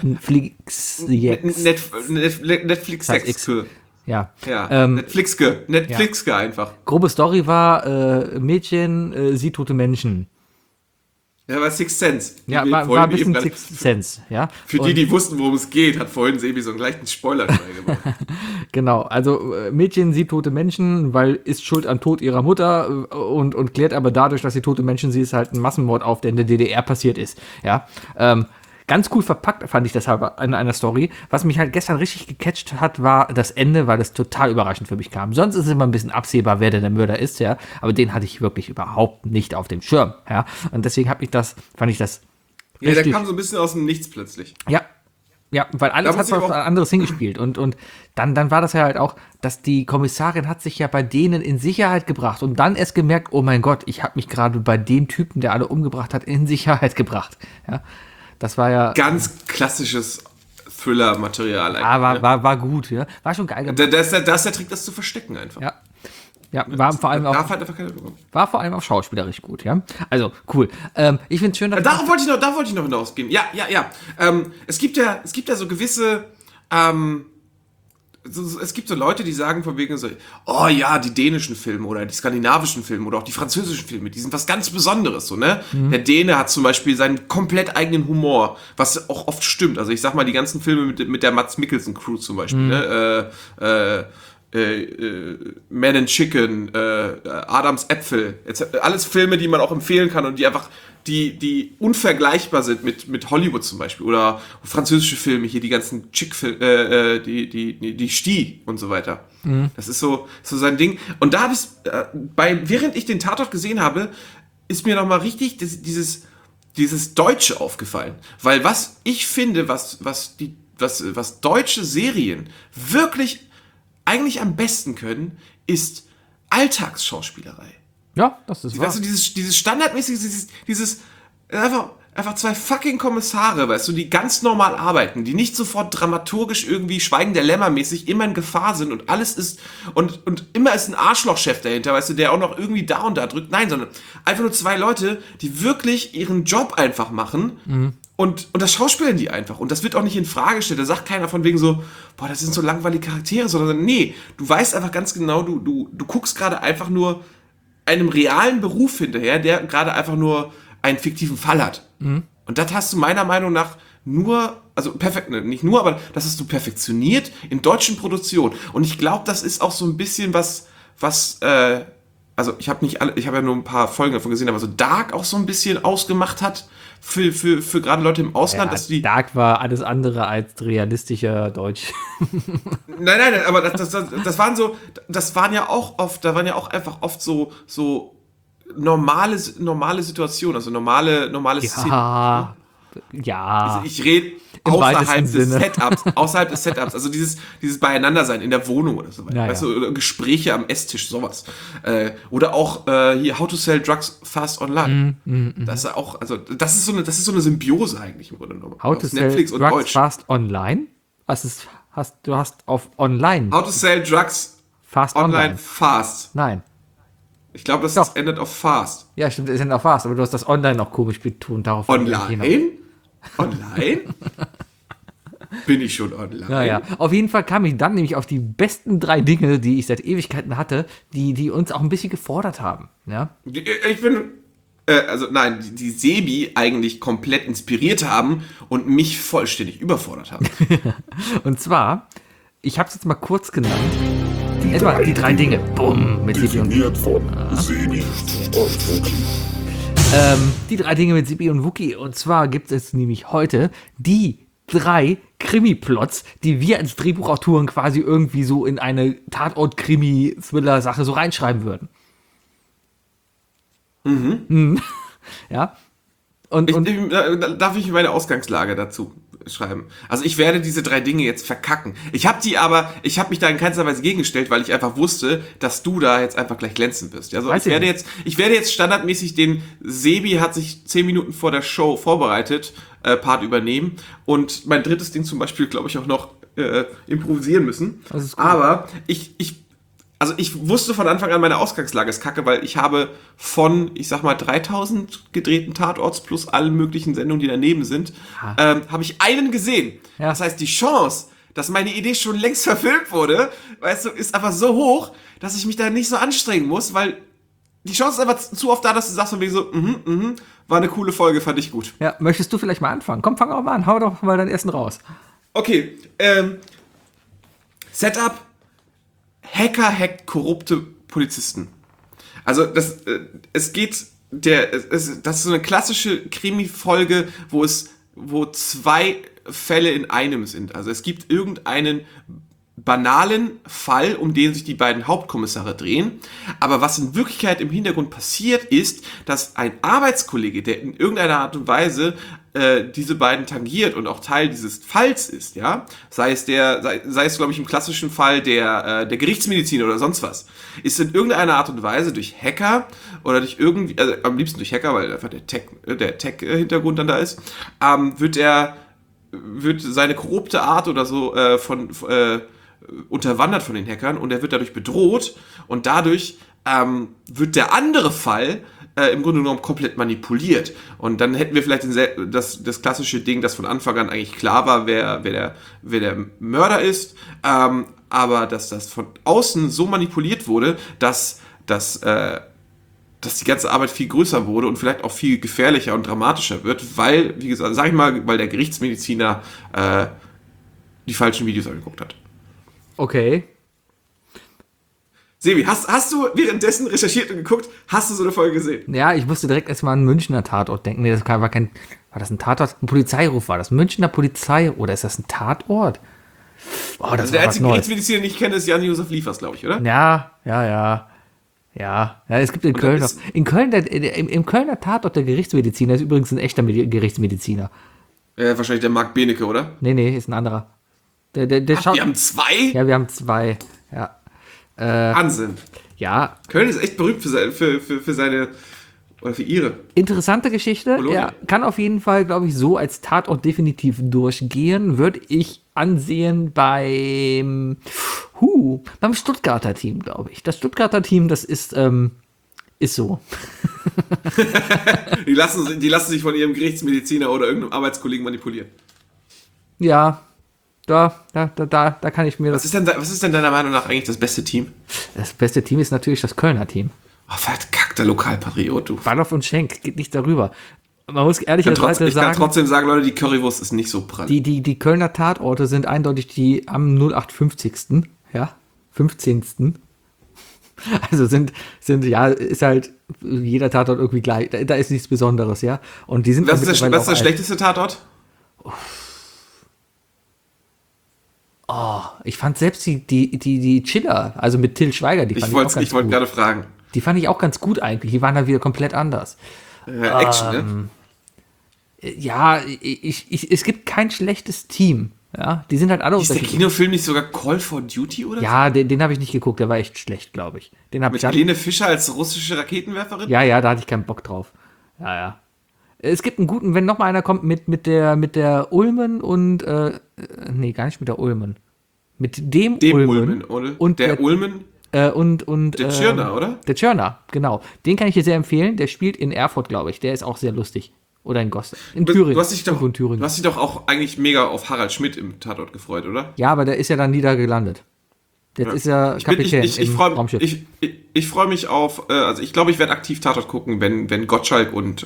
Netflix. Ja. Ja, Netflixke einfach. Grobe Story war, Mädchen sieht tote Menschen. Ja, war Sixth Sense. Ja, war ein bisschen Sixth Sense, ja. Für die wussten, worum es geht, hat vorhin Sebi so einen leichten Spoiler gemacht. Genau, also Mädchen sieht tote Menschen, weil ist schuld am Tod ihrer Mutter und klärt aber dadurch, dass sie tote Menschen sieht, ist halt ein Massenmord auf, der in der DDR passiert ist, ja. Ganz cool verpackt fand ich das aber in einer Story. Was mich halt gestern richtig gecatcht hat, war das Ende, weil es total überraschend für mich kam. Sonst ist es immer ein bisschen absehbar, wer denn der Mörder ist, ja. Aber den hatte ich wirklich überhaupt nicht auf dem Schirm, ja. Und deswegen fand ich das Ja, der richtig, kam so ein bisschen aus dem Nichts plötzlich. ja, weil alles Da hat muss ich was auch- anderes hingespielt. Und dann war das ja halt auch, dass die Kommissarin hat sich ja bei denen in Sicherheit gebracht und dann erst gemerkt, oh mein Gott, ich habe mich gerade bei dem Typen, der alle umgebracht hat, in Sicherheit gebracht. Ja, das war ja, Ganz klassisches Thriller-Material eigentlich. war gut, ja. War schon geil gemacht. Da ist der Trick, das zu verstecken einfach. Ja, war vor allem Darf auch, halt einfach keiner bekommen. schauspielerisch gut, ja. Also, cool. Ich find's schön, dass Darauf wollte ich noch hinausgehen. Ja. Es gibt ja so gewisse, es gibt so Leute, die sagen von wegen so, oh ja, die dänischen Filme oder die skandinavischen Filme oder auch die französischen Filme, die sind was ganz Besonderes, so, ne? Der Däne hat zum Beispiel seinen komplett eigenen Humor, was auch oft stimmt. Also ich sag mal, die ganzen Filme mit der Mads Mikkelsen Crew zum Beispiel, ne? Man and Chicken, Adams Äpfel, alles Filme, die man auch empfehlen kann und die einfach, die unvergleichbar sind mit Hollywood zum Beispiel oder französische Filme, hier die ganzen Chick-Filme, die Sti und so weiter. Das ist so sein Ding. Und da habe ich während ich den Tatort gesehen habe, ist mir nochmal richtig dieses Deutsche aufgefallen. Weil was ich finde, was deutsche Serien wirklich eigentlich am besten können, ist Alltagsschauspielerei. ja, das ist wahr. Weißt du, dieses standardmäßige, dieses einfach zwei fucking Kommissare, weißt du, die ganz normal arbeiten, die nicht sofort dramaturgisch irgendwie Schweigen der Lämmer mäßig immer in Gefahr sind und alles ist und immer ist ein Arschlochchef dahinter, weißt du, der auch noch irgendwie da und da drückt. Nein, sondern einfach nur zwei Leute, die wirklich ihren Job einfach machen. Und das schauspielen die einfach. Und das wird auch nicht in Frage gestellt. Da sagt keiner von wegen so, boah, das sind so langweilige Charaktere, sondern nee, du weißt einfach ganz genau, du guckst gerade einfach nur einem realen Beruf hinterher, der gerade einfach nur einen fiktiven Fall hat. Und das hast du meiner Meinung nach nur, also perfekt, nicht nur, aber das hast du perfektioniert in deutschen Produktionen. Und ich glaube, das ist auch so ein bisschen was also ich habe ja nur ein paar Folgen davon gesehen, aber so Dark auch so ein bisschen ausgemacht hat für gerade Leute im Ausland, dass die. Dark war alles andere als realistischer Deutsch. Nein, aber das waren ja auch oft, da waren ja auch einfach oft so normale Situationen, also normale Szenen. Ja. Ich rede außerhalb des Setups, also dieses Beieinandersein in der Wohnung oder so weiter, Ja, weißt du, oder Gespräche am Esstisch, sowas. Oder auch hier How to Sell Drugs Fast Online. Das ist auch, also das ist so eine Symbiose eigentlich im Grunde genommen. How to Sell Drugs Fast Online? Du hast auf Online. How to Sell Drugs Fast Online Fast. Nein. Ich glaube, das Doch. endet auf Fast. Ja, stimmt, es sind auch Fast, aber du hast das Online noch komisch betont. Darauf Online? Online? Bin ich schon online? Naja, auf jeden Fall kam ich dann nämlich auf die besten 3 Dinge, die ich seit Ewigkeiten hatte, die uns auch ein bisschen gefordert haben. Ja? Ich bin, die Sebi eigentlich komplett inspiriert haben und mich vollständig überfordert haben. Und zwar, ich habe es jetzt mal kurz genannt. Etwa die 3 Dinge. Bumm, mit Sebi und Sebi und Wookie. die 3 Dinge mit Sebi und Wookie. Und zwar gibt es nämlich heute die 3 Krimi-Plots, die wir als Drehbuchautoren quasi irgendwie so in eine Tatort-Krimi-Thriller-Sache so reinschreiben würden. Ja. Und Darf ich meine Ausgangslage dazu schreiben? Also ich werde diese 3 Dinge jetzt verkacken. Ich habe mich da in keinster Weise gegengestellt, weil ich einfach wusste, dass du da jetzt einfach gleich glänzen wirst. Also ich werde jetzt standardmäßig den Sebi hat sich 10 Minuten vor der Show vorbereitet, Part übernehmen und mein drittes Ding zum Beispiel, glaube ich, auch noch improvisieren müssen. Das ist gut. Aber ich wusste von Anfang an, meine Ausgangslage ist kacke, weil ich habe von, ich sag mal, 3000 gedrehten Tatorts plus allen möglichen Sendungen, die daneben sind, habe ich einen gesehen. Ja. Das heißt, die Chance, dass meine Idee schon längst verfilmt wurde, weißt du, ist einfach so hoch, dass ich mich da nicht so anstrengen muss, weil die Chance ist einfach zu oft da, dass du sagst von wegen so, war eine coole Folge, fand ich gut. ja, möchtest du vielleicht mal anfangen? Komm, fang auch mal an, hau doch mal deinen ersten raus. Okay, Setup: Hacker hackt korrupte Polizisten. Also das ist so eine klassische Krimi-Folge, wo 2 Fälle in einem sind. Also es gibt irgendeinen banalen Fall, um den sich die beiden Hauptkommissare drehen. Aber was in Wirklichkeit im Hintergrund passiert, ist, dass ein Arbeitskollege, der in irgendeiner Art und Weise diese beiden tangiert und auch Teil dieses Falls ist, ja, sei es, glaube ich, im klassischen Fall der Gerichtsmediziner oder sonst was, ist in irgendeiner Art und Weise durch Hacker oder durch irgendwie, also am liebsten durch Hacker, weil einfach der Tech-Hintergrund dann da ist, wird seine korrupte Art oder so unterwandert von den Hackern und er wird dadurch bedroht und dadurch wird der andere Fall im Grunde genommen komplett manipuliert. Und dann hätten wir vielleicht das klassische Ding, das von Anfang an eigentlich klar war, wer der Mörder ist, aber dass das von außen so manipuliert wurde, dass die ganze Arbeit viel größer wurde und vielleicht auch viel gefährlicher und dramatischer wird, weil, wie gesagt, weil der Gerichtsmediziner die falschen Videos angeguckt hat. Okay. Sebi, hast du währenddessen recherchiert und geguckt, hast du so eine Folge gesehen? Ja, ich musste direkt erstmal an einen Münchner Tatort denken. Nee, war das ein Tatort? Ein Polizeiruf war das. Münchner Polizei, oder ist das ein Tatort? Oh, das also der war was einzige Neues. Gerichtsmediziner, den ich kenne, ist Jan-Josef Liefers, glaube ich, oder? Ja, es gibt in Köln noch. Im Kölner Tatort der Gerichtsmediziner ist übrigens ein echter Gerichtsmediziner. Wahrscheinlich der Marc Benecke, oder? Nee, ist ein anderer. Wir haben 2? Ja, wir haben 2. Ja. Wahnsinn. Ja. Köln ist echt berühmt für seine, oder für ihre. Interessante Geschichte. Bologna. Ja, kann auf jeden Fall, glaube ich, so als Tatort definitiv durchgehen. Würde ich ansehen beim Stuttgarter Team, glaube ich. Das Stuttgarter Team, das ist so. Die lassen sich von ihrem Gerichtsmediziner oder irgendeinem Arbeitskollegen manipulieren. Ja, da kann ich mir Was ist denn deiner Meinung nach eigentlich das beste Team? Das beste Team ist natürlich das Kölner Team. Oh, verkackter Lokalpatriot, du. Waldorf und Schenk, geht nicht darüber. Man muss ehrlicherweise Ich kann sagen, trotzdem sagen, Leute, die Currywurst ist nicht so prall. die Kölner Tatorte sind eindeutig die am 0850. Ja, 15. Also ist halt jeder Tatort irgendwie gleich. Da ist nichts Besonderes, ja. Und die sind Was ist mittlerweile der auch alt. schlechteste Tatort? Ich fand selbst die Chiller, also mit Till Schweiger, die fand Ich ich auch ganz wollte gut. gerade fragen. Die fand ich auch ganz gut eigentlich. Die waren dann wieder komplett anders. Action, ne? Ja, es gibt kein schlechtes Team. Ja, die sind halt alle Ist der unterschiedlich. Kinofilm nicht sogar Call for Duty oder so? Ja, den habe ich nicht geguckt, der war echt schlecht, glaube ich. Den habe Mit ich. Helene Fischer als russische Raketenwerferin? Ja, da hatte ich keinen Bock drauf. Ja. Es gibt einen guten, wenn noch mal einer kommt mit der Ulmen und nee, gar nicht mit der Ulmen. Mit dem Ulmen, oder? Und der Ulmen? und Der Tschirner, oder? Der Tschirner, genau. Den kann ich dir sehr empfehlen. Der spielt in Erfurt, glaube ich. Der ist auch sehr lustig. Oder in Gossel. In Thüringen. Du hast dich Irgendwo in Thüringen. doch auch eigentlich mega auf Harald Schmidt im Tatort gefreut, oder? Ja, aber der ist ja dann nie da gelandet. Jetzt ist er Kapitän Ich im Raumschiff. freue mich auf, also ich glaube, ich werde aktiv Tatort gucken, wenn Gottschalk und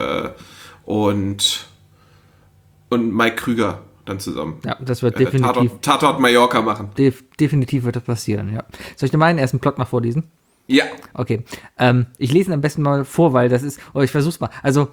Mike Krüger dann zusammen Ja, das wird definitiv, Tatort Mallorca machen. definitiv wird das passieren, ja. Soll ich dir meinen ersten Plot mal vorlesen? Ja. Okay. Ich lese ihn am besten mal vor, weil das ist, ich versuch's mal. Also,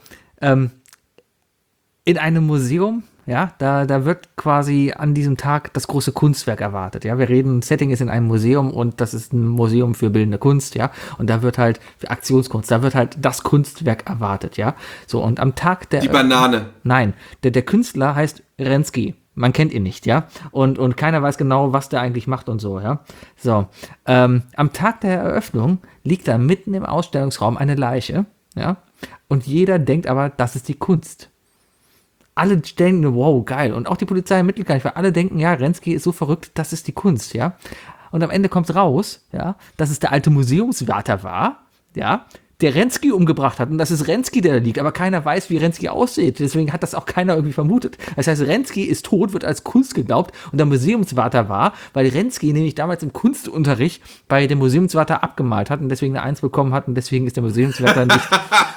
in einem Museum, ja, da wird quasi an diesem Tag das große Kunstwerk erwartet, ja. Wir reden, Setting ist in einem Museum und das ist ein Museum für bildende Kunst, ja. Und da wird halt, für Aktionskunst, da wird halt das Kunstwerk erwartet, ja. So, und am Tag der... Die Banane. Nein, der Künstler heißt Renski. Man kennt ihn nicht, ja. Und keiner weiß genau, was der eigentlich macht und so, ja. So, am Tag der Eröffnung liegt da mitten im Ausstellungsraum eine Leiche, ja. Und jeder denkt aber, das ist die Kunst. Alle denken, wow, geil. Und auch die Polizei ermittelt gar nicht, weil alle denken, ja, Renski ist so verrückt, das ist die Kunst, ja. Und am Ende kommt raus, ja, dass es der alte Museumswärter war, ja, der Renski umgebracht hat. Und das ist Renski, der da liegt. Aber keiner weiß, wie Renski aussieht. Deswegen hat das auch keiner irgendwie vermutet. Das heißt, Renski ist tot, wird als Kunst geglaubt und der Museumswärter war, weil Renski nämlich damals im Kunstunterricht bei dem Museumswärter abgemalt hat und deswegen eine 1 bekommen hat und deswegen ist der Museumswärter nicht...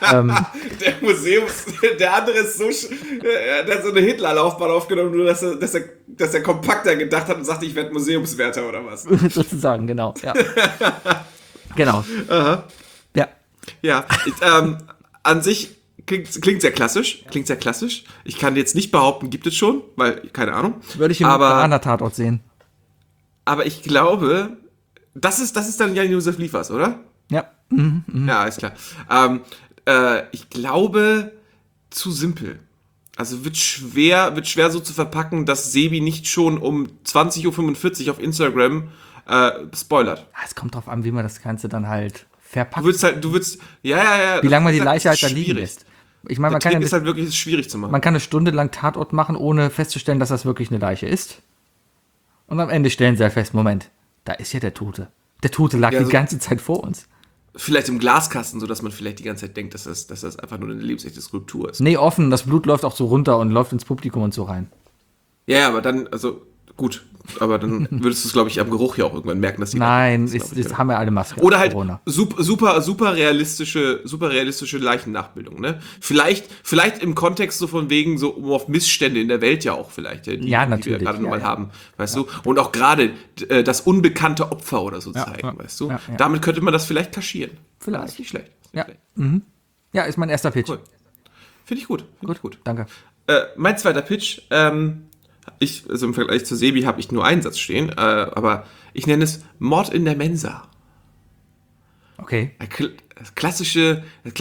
Der andere ist der hat so eine Hitlerlaufbahn aufgenommen, nur dass er kompakter gedacht hat und sagte, ich werde Museumswärter oder was. Sozusagen, genau. Ja. Genau. Aha. Ja. Ja, an sich klingt sehr klassisch. Ich kann jetzt nicht behaupten, gibt es schon, weil, keine Ahnung. Würde ich im Tatort sehen. Aber ich glaube, das ist dann Jan-Josef Liefers, oder? Ja. Ja, ist klar. Ich glaube, zu simpel. Also wird schwer so zu verpacken, dass Sebi nicht schon um 20:45 Uhr auf Instagram spoilert. Es kommt drauf an, wie man das Ganze dann halt verpackt. Du würdest, ja. Wie lange man die Leiche halt da liegen lässt. Ich meine, Der Trick ist halt wirklich schwierig zu machen. Man kann eine Stunde lang Tatort machen, ohne festzustellen, dass das wirklich eine Leiche ist. Und am Ende stellen sie halt fest, Moment, da ist ja der Tote. Der Tote lag die ganze Zeit vor uns. Vielleicht im Glaskasten, sodass man vielleicht die ganze Zeit denkt, dass das einfach nur eine lebensechte Skulptur ist. Nee, offen, das Blut läuft auch so runter und läuft ins Publikum und so rein. Ja, aber dann, also gut, aber dann würdest du es, glaube ich, am Geruch ja auch irgendwann merken, dass die... Nein, das haben wir alle Masken. Oder halt Corona. super realistische Leichennachbildung, ne? Vielleicht im Kontext so von wegen, so um auf Missstände in der Welt ja auch vielleicht, die natürlich, wir gerade nochmal ja. haben, weißt du? Und auch gerade das unbekannte Opfer oder so zeigen, weißt du? Ja. Damit könnte man das vielleicht kaschieren. Vielleicht. Das ist nicht schlecht. Ja, ist mein erster Pitch. Cool. Finde ich gut. Danke. Mein zweiter Pitch, also im Vergleich zu Sebi habe ich nur einen Satz stehen, aber ich nenne es Mord in der Mensa. Okay. Das klassische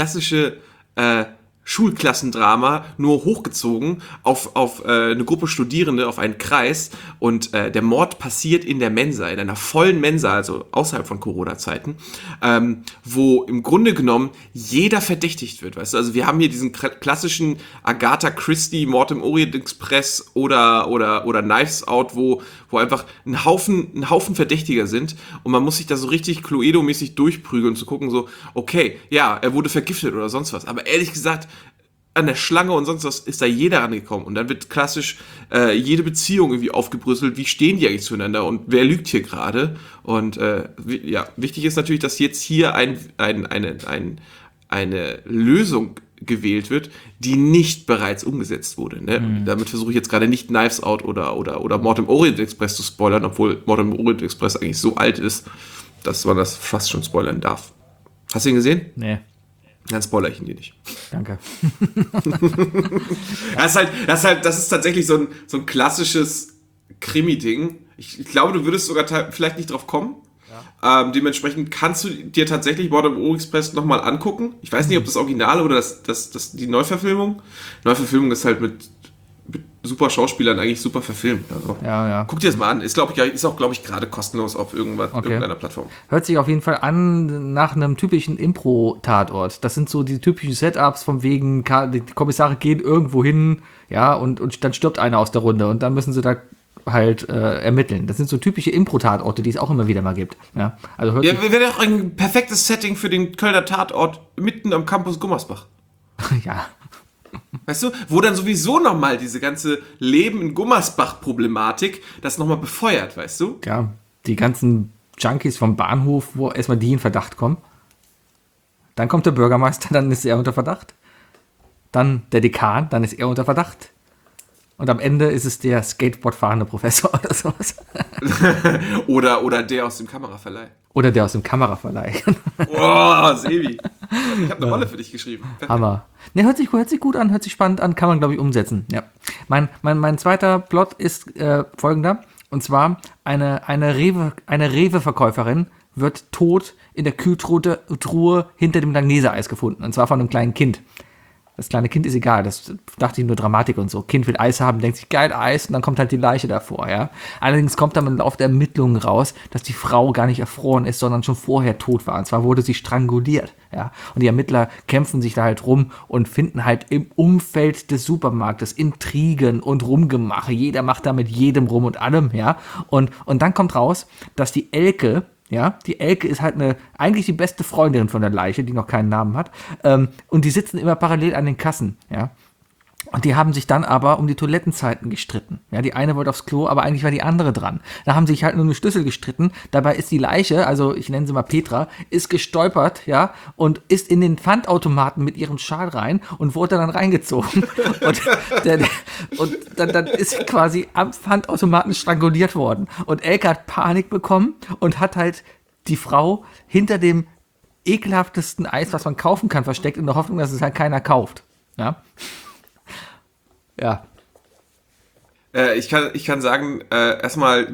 Schulklassendrama, nur hochgezogen auf eine Gruppe Studierende, auf einen Kreis, und der Mord passiert in der Mensa, in einer vollen Mensa, also außerhalb von Corona-Zeiten, wo im Grunde genommen jeder verdächtigt wird, weißt du, also wir haben hier diesen klassischen Agatha Christie, Mord im Orient Express oder Knives Out, wo einfach ein Haufen Verdächtiger sind und man muss sich da so richtig Cluedo-mäßig durchprügeln und zu gucken, so, okay, ja, er wurde vergiftet oder sonst was, aber ehrlich gesagt, an der Schlange und sonst was ist da jeder angekommen und dann wird klassisch jede Beziehung irgendwie aufgebröselt, wie stehen die eigentlich zueinander und wer lügt hier gerade, und wichtig ist natürlich, dass jetzt hier eine Lösung gewählt wird, die nicht bereits umgesetzt wurde. Ne? Damit versuche ich jetzt gerade nicht Knives Out oder Mord im Orient Express zu spoilern, obwohl Mord im Orient Express eigentlich so alt ist, dass man das fast schon spoilern darf. Hast du ihn gesehen? Nee, Dann spoilere ich ihn dir nicht. danke. Das ist tatsächlich so ein klassisches Krimi-Ding. Ich glaube, du würdest sogar vielleicht nicht drauf kommen. Ja. Dementsprechend kannst du dir tatsächlich Mord im Orient Express nochmal angucken. Ich weiß nicht, ob das Original oder die Neuverfilmung. Neuverfilmung ist halt mit super Schauspielern eigentlich super verfilmt. Also, Ja. guck dir das mal an. Ist auch, glaube ich, gerade kostenlos auf irgendeiner Plattform. Hört sich auf jeden Fall an nach einem typischen Impro-Tatort. Das sind so die typischen Setups von wegen, die Kommissare gehen irgendwo hin, ja, und dann stirbt einer aus der Runde und dann müssen sie da halt ermitteln. Das sind so typische Impro-Tatorte, die es auch immer wieder mal gibt. Ja, also wäre doch ein perfektes Setting für den Kölner Tatort mitten am Campus Gummersbach. ja. Weißt du, wo dann sowieso nochmal diese ganze Leben in Gummersbach-Problematik das nochmal befeuert, weißt du? Ja, die ganzen Junkies vom Bahnhof, wo erstmal die in Verdacht kommen. Dann kommt der Bürgermeister, dann ist er unter Verdacht. Dann der Dekan, dann ist er unter Verdacht. Und am Ende ist es der Skateboard-fahrende Professor oder sowas. oder der aus dem Kameraverleih. Oder der aus dem Kameraverleih. Oh, Sebi. Ich habe eine Rolle für dich geschrieben. Hammer. Ne, hört sich gut an, hört sich spannend an, kann man, glaube ich, umsetzen. Ja. Mein zweiter Plot ist folgender. Und zwar, eine Rewe-Verkäuferin wird tot in der Kühltruhe hinter dem Langnese-Eis gefunden. Und zwar von einem kleinen Kind. Das kleine Kind ist egal, das dachte ich nur Dramatik und so. Kind will Eis haben, denkt sich, geil, Eis, und dann kommt halt die Leiche davor, ja. Allerdings kommt dann im Laufe der Ermittlungen raus, dass die Frau gar nicht erfroren ist, sondern schon vorher tot war. Und zwar wurde sie stranguliert, ja. Und die Ermittler kämpfen sich da halt rum und finden halt im Umfeld des Supermarktes Intrigen und Rumgemache. Jeder macht da mit jedem rum und allem, ja. Und dann kommt raus, dass die Elke, ja, die Elke ist halt eigentlich die beste Freundin von der Leiche, die noch keinen Namen hat. Und die sitzen immer parallel an den Kassen, ja. Und die haben sich dann aber um die Toilettenzeiten gestritten. Ja, die eine wollte aufs Klo, aber eigentlich war die andere dran. Da haben sie sich halt nur eine Schlüssel gestritten. Dabei ist die Leiche, also ich nenne sie mal Petra, ist gestolpert, ja, und ist in den Pfandautomaten mit ihrem Schal rein und wurde dann reingezogen. Und dann ist sie quasi am Pfandautomaten stranguliert worden. Und Elke hat Panik bekommen und hat halt die Frau hinter dem ekelhaftesten Eis, was man kaufen kann, versteckt, in der Hoffnung, dass es halt keiner kauft. Ja. Ja. Ich kann sagen, erstmal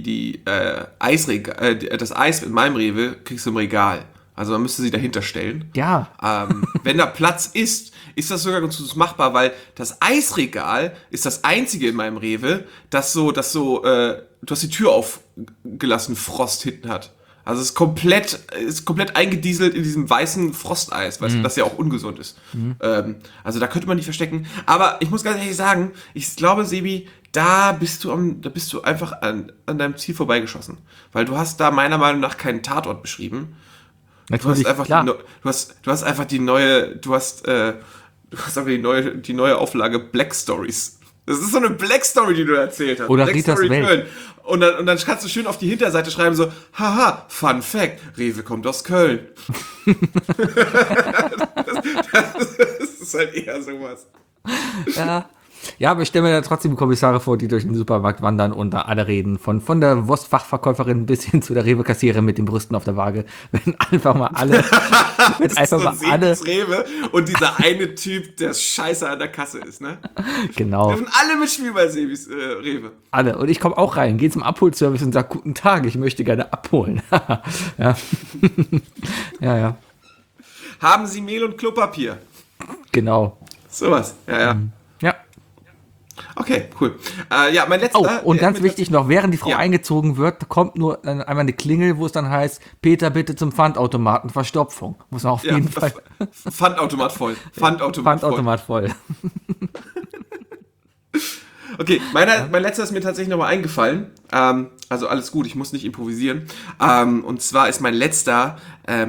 das Eis in meinem Rewe kriegst du im Regal. Also man müsste sie dahinter stellen. Ja. Wenn da Platz ist das sogar ganz machbar, weil das Eisregal ist das einzige in meinem Rewe, das so, du hast die Tür aufgelassen, Frost hinten hat. Also es ist komplett eingedieselt in diesem weißen Frosteis, weißt du, das ja auch ungesund ist. Also da könnte man nicht verstecken. Aber ich muss ganz ehrlich sagen, ich glaube, Sebi, da bist du einfach an deinem Ziel vorbeigeschossen. Weil du hast da meiner Meinung nach keinen Tatort beschrieben. Natürlich, du hast einfach die neue Auflage Black Stories. Das ist so eine Black Story, die du erzählt hast. Oder Black Ritas Story Welt. Köln. Und dann kannst du schön auf die Hinterseite schreiben so, haha, Fun Fact, Rewe kommt aus Köln. das ist halt eher sowas. Ja, aber ich stelle mir da trotzdem die Kommissare vor, die durch den Supermarkt wandern und da alle reden. Von der Wurstfachverkäuferin bis hin zu der Rewe-Kassiererin mit den Brüsten auf der Waage. Wenn einfach mal alle... Rewe und dieser eine Typ, der scheiße an der Kasse ist, ne? Genau. Wir sind alle mitspielen bei Sebis Rewe. Alle. Und ich komme auch rein, gehe zum Abholservice und sage, guten Tag, ich möchte gerne abholen. Ja. Ja. Haben Sie Mehl und Klopapier? Genau. Sowas, ja. Ja. Okay, cool. Mein letzter... Oh, und ganz wichtig noch, während die Frau eingezogen wird, kommt nur einmal eine Klingel, wo es dann heißt, Peter, bitte zum Pfandautomaten, Verstopfung. Muss man auf jeden Fall... Pfandautomat voll. Pfandautomat voll. Okay, mein letzter ist mir tatsächlich nochmal eingefallen. Also alles gut, ich muss nicht improvisieren. Und zwar ist mein letzter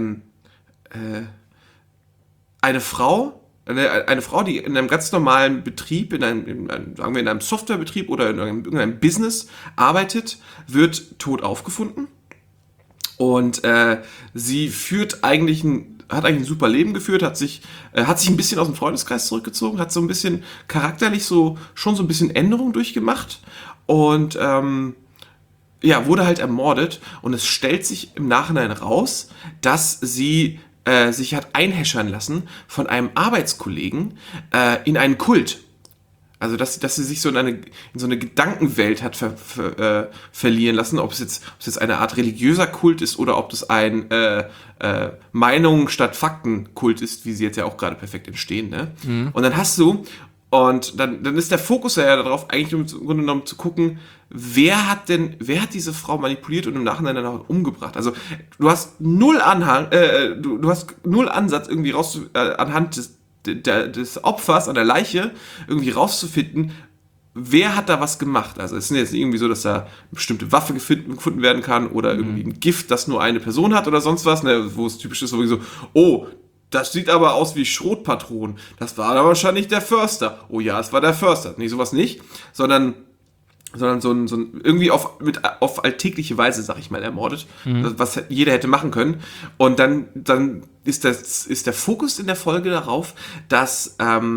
eine Frau, die in einem ganz normalen Betrieb, sagen wir in einem Softwarebetrieb oder in irgendeinem Business arbeitet, wird tot aufgefunden. Und sie hat eigentlich ein super Leben geführt, hat sich ein bisschen aus dem Freundeskreis zurückgezogen, hat so ein bisschen charakterlich schon so ein bisschen Änderung durchgemacht und wurde halt ermordet und es stellt sich im Nachhinein raus, dass sie sich hat einhäschern lassen von einem Arbeitskollegen in einen Kult. Also, dass sie sich so in so eine Gedankenwelt hat verlieren lassen, ob es jetzt eine Art religiöser Kult ist oder ob das ein Meinung statt Fakten-Kult ist, wie sie jetzt ja auch gerade perfekt entstehen, ne? Und dann ist der Fokus ja darauf, eigentlich im Grunde genommen zu gucken, wer hat diese Frau manipuliert und im Nachhinein dann auch umgebracht? Also, du hast null du hast null Ansatz irgendwie anhand des Opfers an der Leiche irgendwie rauszufinden, wer hat da was gemacht. Also, es ist jetzt nicht irgendwie so, dass da eine bestimmte Waffe gefunden werden kann oder irgendwie ein Gift, das nur eine Person hat oder sonst was, ne, wo es typisch ist, so, oh, das sieht aber aus wie Schrotpatronen. Das war da wahrscheinlich der Förster. Oh ja, es war der Förster. Nee, sowas nicht, sondern so ein irgendwie auf alltägliche Weise, sag ich mal, ermordet, was jeder hätte machen können. Und dann ist der Fokus in der Folge darauf, dass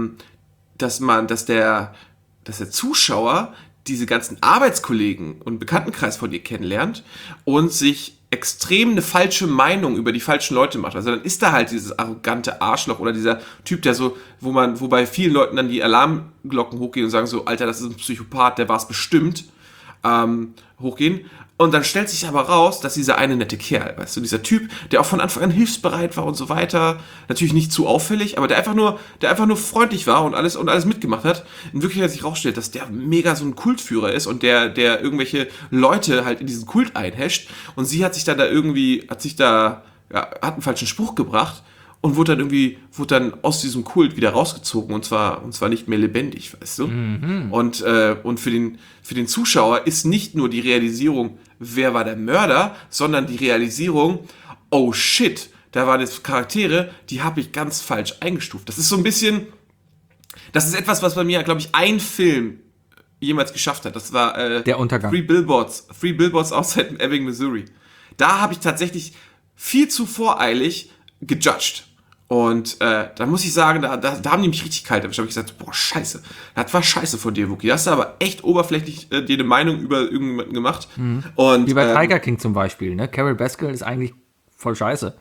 der Zuschauer diese ganzen Arbeitskollegen und Bekanntenkreis von ihr kennenlernt und sich extrem eine falsche Meinung über die falschen Leute macht. Also dann ist da halt dieses arrogante Arschloch oder dieser Typ, der so, wo bei vielen Leuten dann die Alarmglocken hochgehen und sagen so, Alter, das ist ein Psychopath, der war es bestimmt, hochgehen. Und dann stellt sich aber raus, dass dieser eine nette Kerl, weißt du, dieser Typ, der auch von Anfang an hilfsbereit war und so weiter, natürlich nicht zu auffällig, aber der einfach nur freundlich war und alles mitgemacht hat, in Wirklichkeit sich rausstellt, dass der mega so ein Kultführer ist und der irgendwelche Leute halt in diesen Kult einhasht und sie hat einen falschen Spruch gebracht und wurde dann aus diesem Kult wieder rausgezogen und zwar nicht mehr lebendig, weißt du? Und für den Zuschauer ist nicht nur die Realisierung, wer war der Mörder, sondern die Realisierung, oh shit, da waren jetzt Charaktere, die habe ich ganz falsch eingestuft. Das ist etwas, was bei mir, glaube ich, ein Film jemals geschafft hat. Das war Der Untergang. Three Billboards Outside Ebbing, Missouri. Da habe ich tatsächlich viel zu voreilig gejudged. Und da muss ich sagen, da haben die mich richtig kalt erwischt. Da habe ich gesagt, boah, scheiße. Das war scheiße von dir, Wookie. Da hast du aber echt oberflächlich dir eine Meinung über irgendjemanden gemacht. Und, wie bei Tiger King zum Beispiel, ne? Carol Baskin ist eigentlich voll scheiße.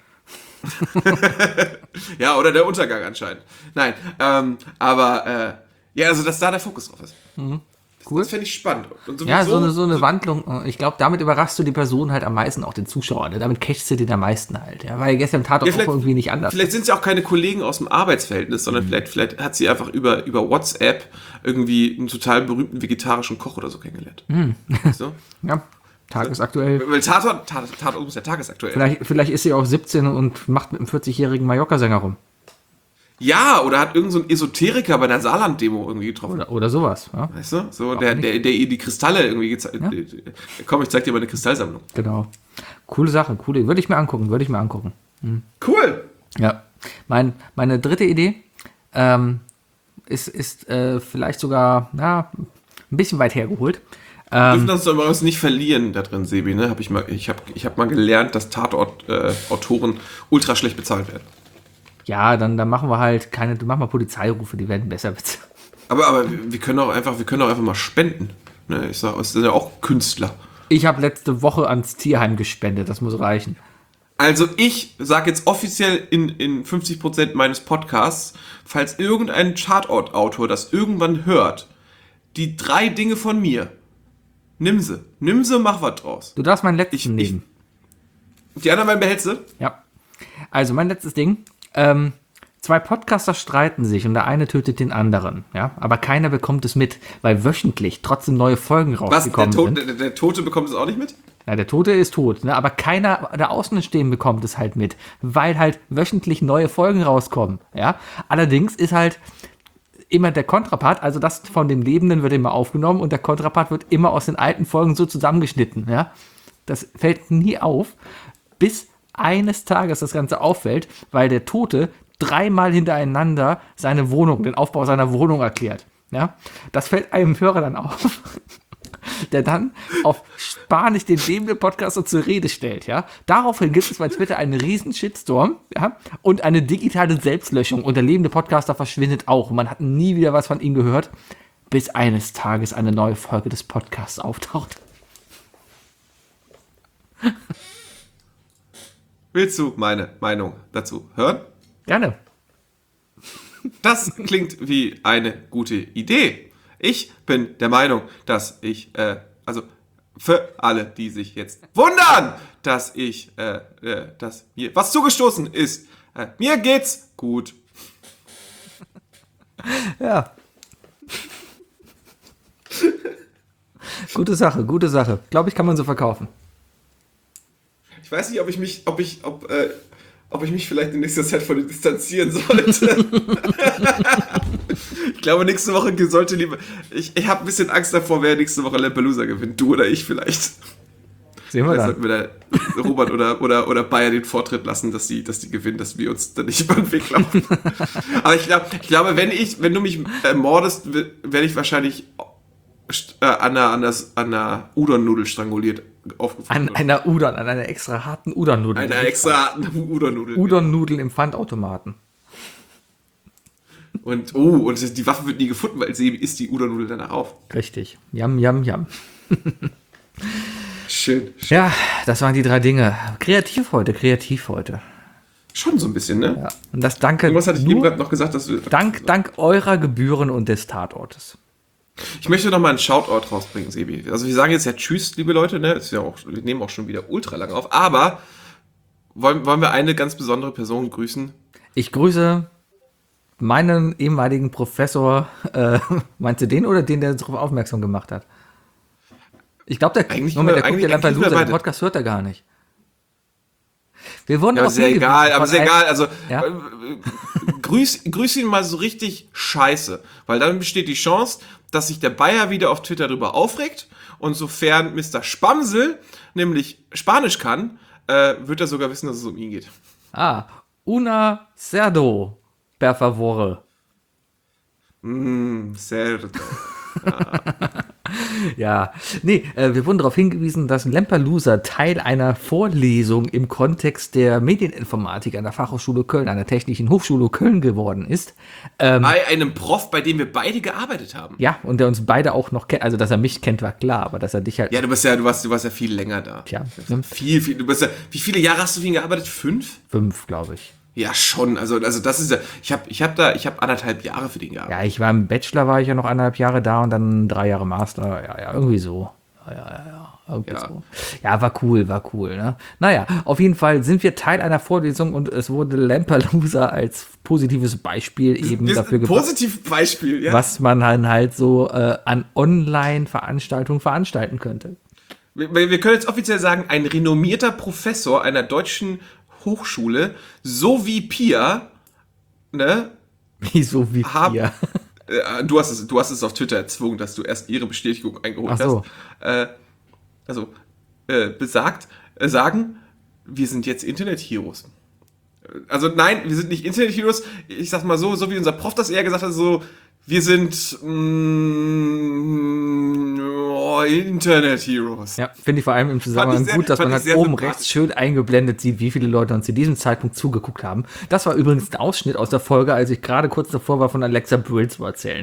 Ja, oder der Untergang anscheinend. Nein, also dass da der Fokus drauf ist. Cool. Das fände ich spannend. Und Ja, so eine Wandlung. Ich glaube, damit überraschst du die Person halt am meisten, auch den Zuschauer. Ne? Damit catchst du den am meisten halt. Ja? Weil gestern tat auch irgendwie nicht anders. Vielleicht sind es ja auch keine Kollegen aus dem Arbeitsverhältnis, sondern vielleicht hat sie einfach über WhatsApp irgendwie einen total berühmten vegetarischen Koch oder so kennengelernt. Weißt du? Ja, tagesaktuell. Weil Tatort muss ja tagesaktuell. Vielleicht ist sie auch 17 und macht mit einem 40-jährigen Mallorca-Sänger rum. Ja, oder hat irgend so ein Esoteriker bei der Saarland-Demo irgendwie getroffen. Oder sowas. Ja? Weißt du? So, der ihr die Kristalle irgendwie gezeigt hat. Ja? Komm, ich zeig dir mal eine Kristallsammlung. Genau. Coole Sache, coole. Würde ich mir angucken. Cool. Ja. Meine dritte Idee ist vielleicht sogar ein bisschen weit hergeholt. Wir dürfen uns aber nicht verlieren da drin, Sebi. Ne? Ich hab mal gelernt, dass Tatort-Autoren ultra schlecht bezahlt werden. Ja, dann machen wir halt machen wir Polizeirufe, die werden besser bezahlt. Aber wir können auch einfach mal spenden. Ne? Ich sag, es sind ja auch Künstler. Ich habe letzte Woche ans Tierheim gespendet, das muss reichen. Also ich sage jetzt offiziell in 50% meines Podcasts, falls irgendein Tatort-Autor das irgendwann hört, die 3 Dinge von mir, nimm sie, mach was draus. Du darfst meinen letzten nehmen. Die anderen beiden behältst du? Ja. Also mein letztes Ding. 2 Podcaster streiten sich und der eine tötet den anderen, ja, aber keiner bekommt es mit, weil wöchentlich trotzdem neue Folgen rausgekommen sind. Der Tote bekommt es auch nicht mit? Ja, der Tote ist tot, ne? Aber keiner der Außenstehenden bekommt es halt mit, weil halt wöchentlich neue Folgen rauskommen, ja. Allerdings ist halt immer der Kontrapart, also das von den Lebenden wird immer aufgenommen und der Kontrapart wird immer aus den alten Folgen so zusammengeschnitten, ja. Das fällt nie auf, bis eines Tages das Ganze auffällt, weil der Tote 3-mal hintereinander den Aufbau seiner Wohnung erklärt. Ja? Das fällt einem Hörer dann auf, der dann auf Spanisch den lebenden Podcaster zur Rede stellt. Ja? Daraufhin gibt es bei Twitter einen riesen Shitstorm, ja? Und eine digitale Selbstlöschung und der lebende Podcaster verschwindet auch. Und man hat nie wieder was von ihm gehört, bis eines Tages eine neue Folge des Podcasts auftaucht. Willst du meine Meinung dazu hören? Gerne. Das klingt wie eine gute Idee. Ich bin der Meinung, dass ich, also für alle, die sich jetzt wundern, dass mir was zugestoßen ist, mir geht's gut. Ja. Gute Sache, gute Sache. Glaube ich, kann man so verkaufen. Ich weiß nicht, ob ich mich vielleicht in nächster Zeit von dir distanzieren sollte. Ich glaube, nächste Woche sollte lieber. Ich habe ein bisschen Angst davor, wer nächste Woche Lampelusa gewinnt. Du oder ich vielleicht. Sehen wir Vielleicht dann. sollten wir da Robert oder Bayer den Vortritt lassen, dass die gewinnen, dass wir uns dann nicht über den Weg laufen. Aber ich glaube, wenn du mich mordest, werde ich wahrscheinlich an einer Udon-Nudel stranguliert aufgefunden. An einer extra harten Udon-Nudel. Einer extra harten Udon-Nudel. Udon-Nudeln im Pfandautomaten. Und die Waffe wird nie gefunden, weil sie isst die Udon-Nudel danach auf. Richtig. Yum, yum, yum. Schön. Ja, das waren die 3 Dinge. Kreativ heute. Schon so ein bisschen, ne? Ja. Und das danke Was hatte ich eben nur gerade noch gesagt, dass du... dank eurer Gebühren und des Tatortes. Ich möchte noch mal einen Shoutout rausbringen, Sebi. Also wir sagen jetzt ja Tschüss, liebe Leute, ne? Ist ja auch, wir nehmen auch schon wieder ultra lang auf. Aber wollen wir eine ganz besondere Person grüßen? Ich grüße meinen ehemaligen Professor. Meinst du den oder den, der darauf aufmerksam gemacht hat? Ich glaube, der guckt ja Lampelusa, den Podcast hört er gar nicht. Wir wurden Ja, aber auch ist ja egal, Also Ja? grüß ihn mal so richtig scheiße. Weil dann besteht die Chance, dass sich der Bayer wieder auf Twitter darüber aufregt. Und sofern Mr. Spamsel nämlich Spanisch kann, wird er sogar wissen, dass es um ihn geht. Una cerdo, per favore. Cerdo. Ja, wir wurden darauf hingewiesen, dass Lampelusa Teil einer Vorlesung im Kontext der Medieninformatik an der Fachhochschule Köln, an der Technischen Hochschule Köln geworden ist. Bei einem Prof, bei dem wir beide gearbeitet haben. Ja, und der uns beide auch noch kennt, also dass er mich kennt, war klar, aber dass er dich halt... Ja, du warst ja viel länger da. Tja, Viel, wie viele Jahre hast du für ihn gearbeitet? 5? 5, glaube ich. Ja, schon. Also das ist ja, ich hab 1,5 Jahre für den gearbeitet. Ja, ich war im Bachelor, war ich ja noch 1,5 Jahre da und dann 3 Jahre Master. Ja, irgendwie so. Ja, irgendwie Ja. so. Ja, war cool, ne? Naja, auf jeden Fall sind wir Teil einer Vorlesung und es wurde Lampelusa als positives Beispiel eben Wir sind dafür ein gebracht, positives Beispiel, ja. was man dann halt so an Online-Veranstaltungen veranstalten könnte. Wir können jetzt offiziell sagen, ein renommierter Professor einer deutschen Hochschule, so wie Pia, ne? Wieso wie Hab- hier? Du hast es auf Twitter erzwungen, dass du erst ihre Bestätigung eingeholt Ach so. hast. Sagen, wir sind jetzt Internet-Heroes. Also nein, wir sind nicht Internet-Heroes. Ich sag mal so wie unser Prof das eher gesagt hat, so, wir sind Internet-Heroes. Ja, finde ich vor allem im Zusammenhang sehr- gut, dass fand man ich halt sehr oben sympathisch. rechts schön eingeblendet sieht, wie viele Leute uns zu diesem Zeitpunkt zugeguckt haben. Das war übrigens ein Ausschnitt aus der Folge, als ich gerade kurz davor war, von Alexa Brill zu erzählen.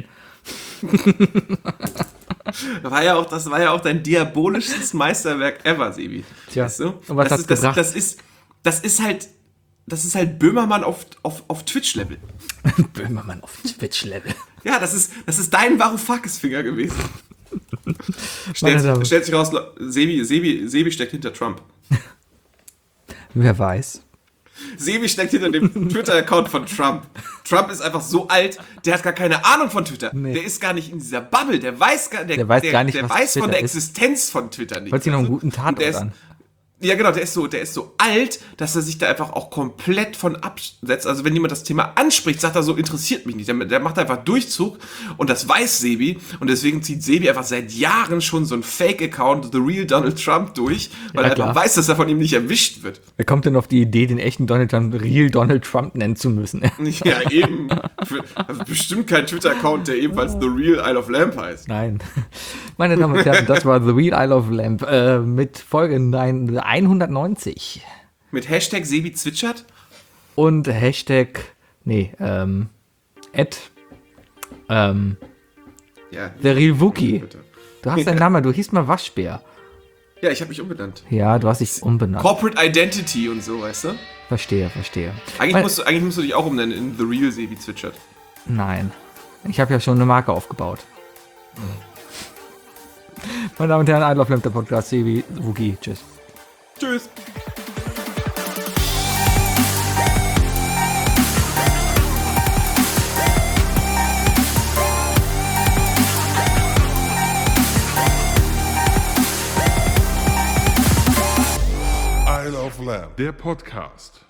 Das war ja auch dein diabolischstes Meisterwerk ever, Sebi. Tja, Weißt du? und was hat's gebracht? Das ist halt Böhmermann auf Twitch-Level. Böhmermann auf Twitch-Level. Ja, das ist dein Varoufakis-Finger gewesen. Meine Damen. Stellt sich raus, Sebi steckt hinter Trump. Wer weiß. Sebi steckt hinter dem Twitter-Account von Trump. Trump ist einfach so alt, der hat gar keine Ahnung von Twitter. Nee. Der ist gar nicht in dieser Bubble, der weiß gar nicht, was von Twitter der ist. Existenz von Twitter nicht. Hört sich noch einen weißt du? guten Und der Tatort ist- an. Ja, genau, der ist so alt, dass er sich da einfach auch komplett von absetzt. Also wenn jemand das Thema anspricht, sagt er so, interessiert mich nicht. Der macht einfach Durchzug und das weiß Sebi und deswegen zieht Sebi einfach seit Jahren schon so ein Fake-Account, The Real Donald Trump, durch, weil Ja, er klar. einfach weiß, dass er von ihm nicht erwischt wird. Wer kommt denn auf die Idee, den echten Donald Trump Real Donald Trump nennen zu müssen? Ja, eben. Also bestimmt kein Twitter-Account, der ebenfalls The Real Isle of Lamp heißt. Nein. Meine Damen und Herren, das war The Real Isle of Lamp mit Folge 190. Mit Hashtag Sebi zwitschert. Und Hashtag, Ja. The Real Wookie. Bitte. Du hast deinen Namen, du hieß mal Waschbär. Ja, ich habe mich umbenannt. Ja, du hast dich umbenannt. Corporate Identity und so, weißt du? Verstehe. Eigentlich musst du dich auch umbenennen in The Real Sebi Zwitschert. Nein. Ich habe ja schon eine Marke aufgebaut. Meine Damen und Herren, I Love Lamp, der Podcast, Sebi, Wookie, tschüss. Tschüss. I Love Lamb, der Podcast.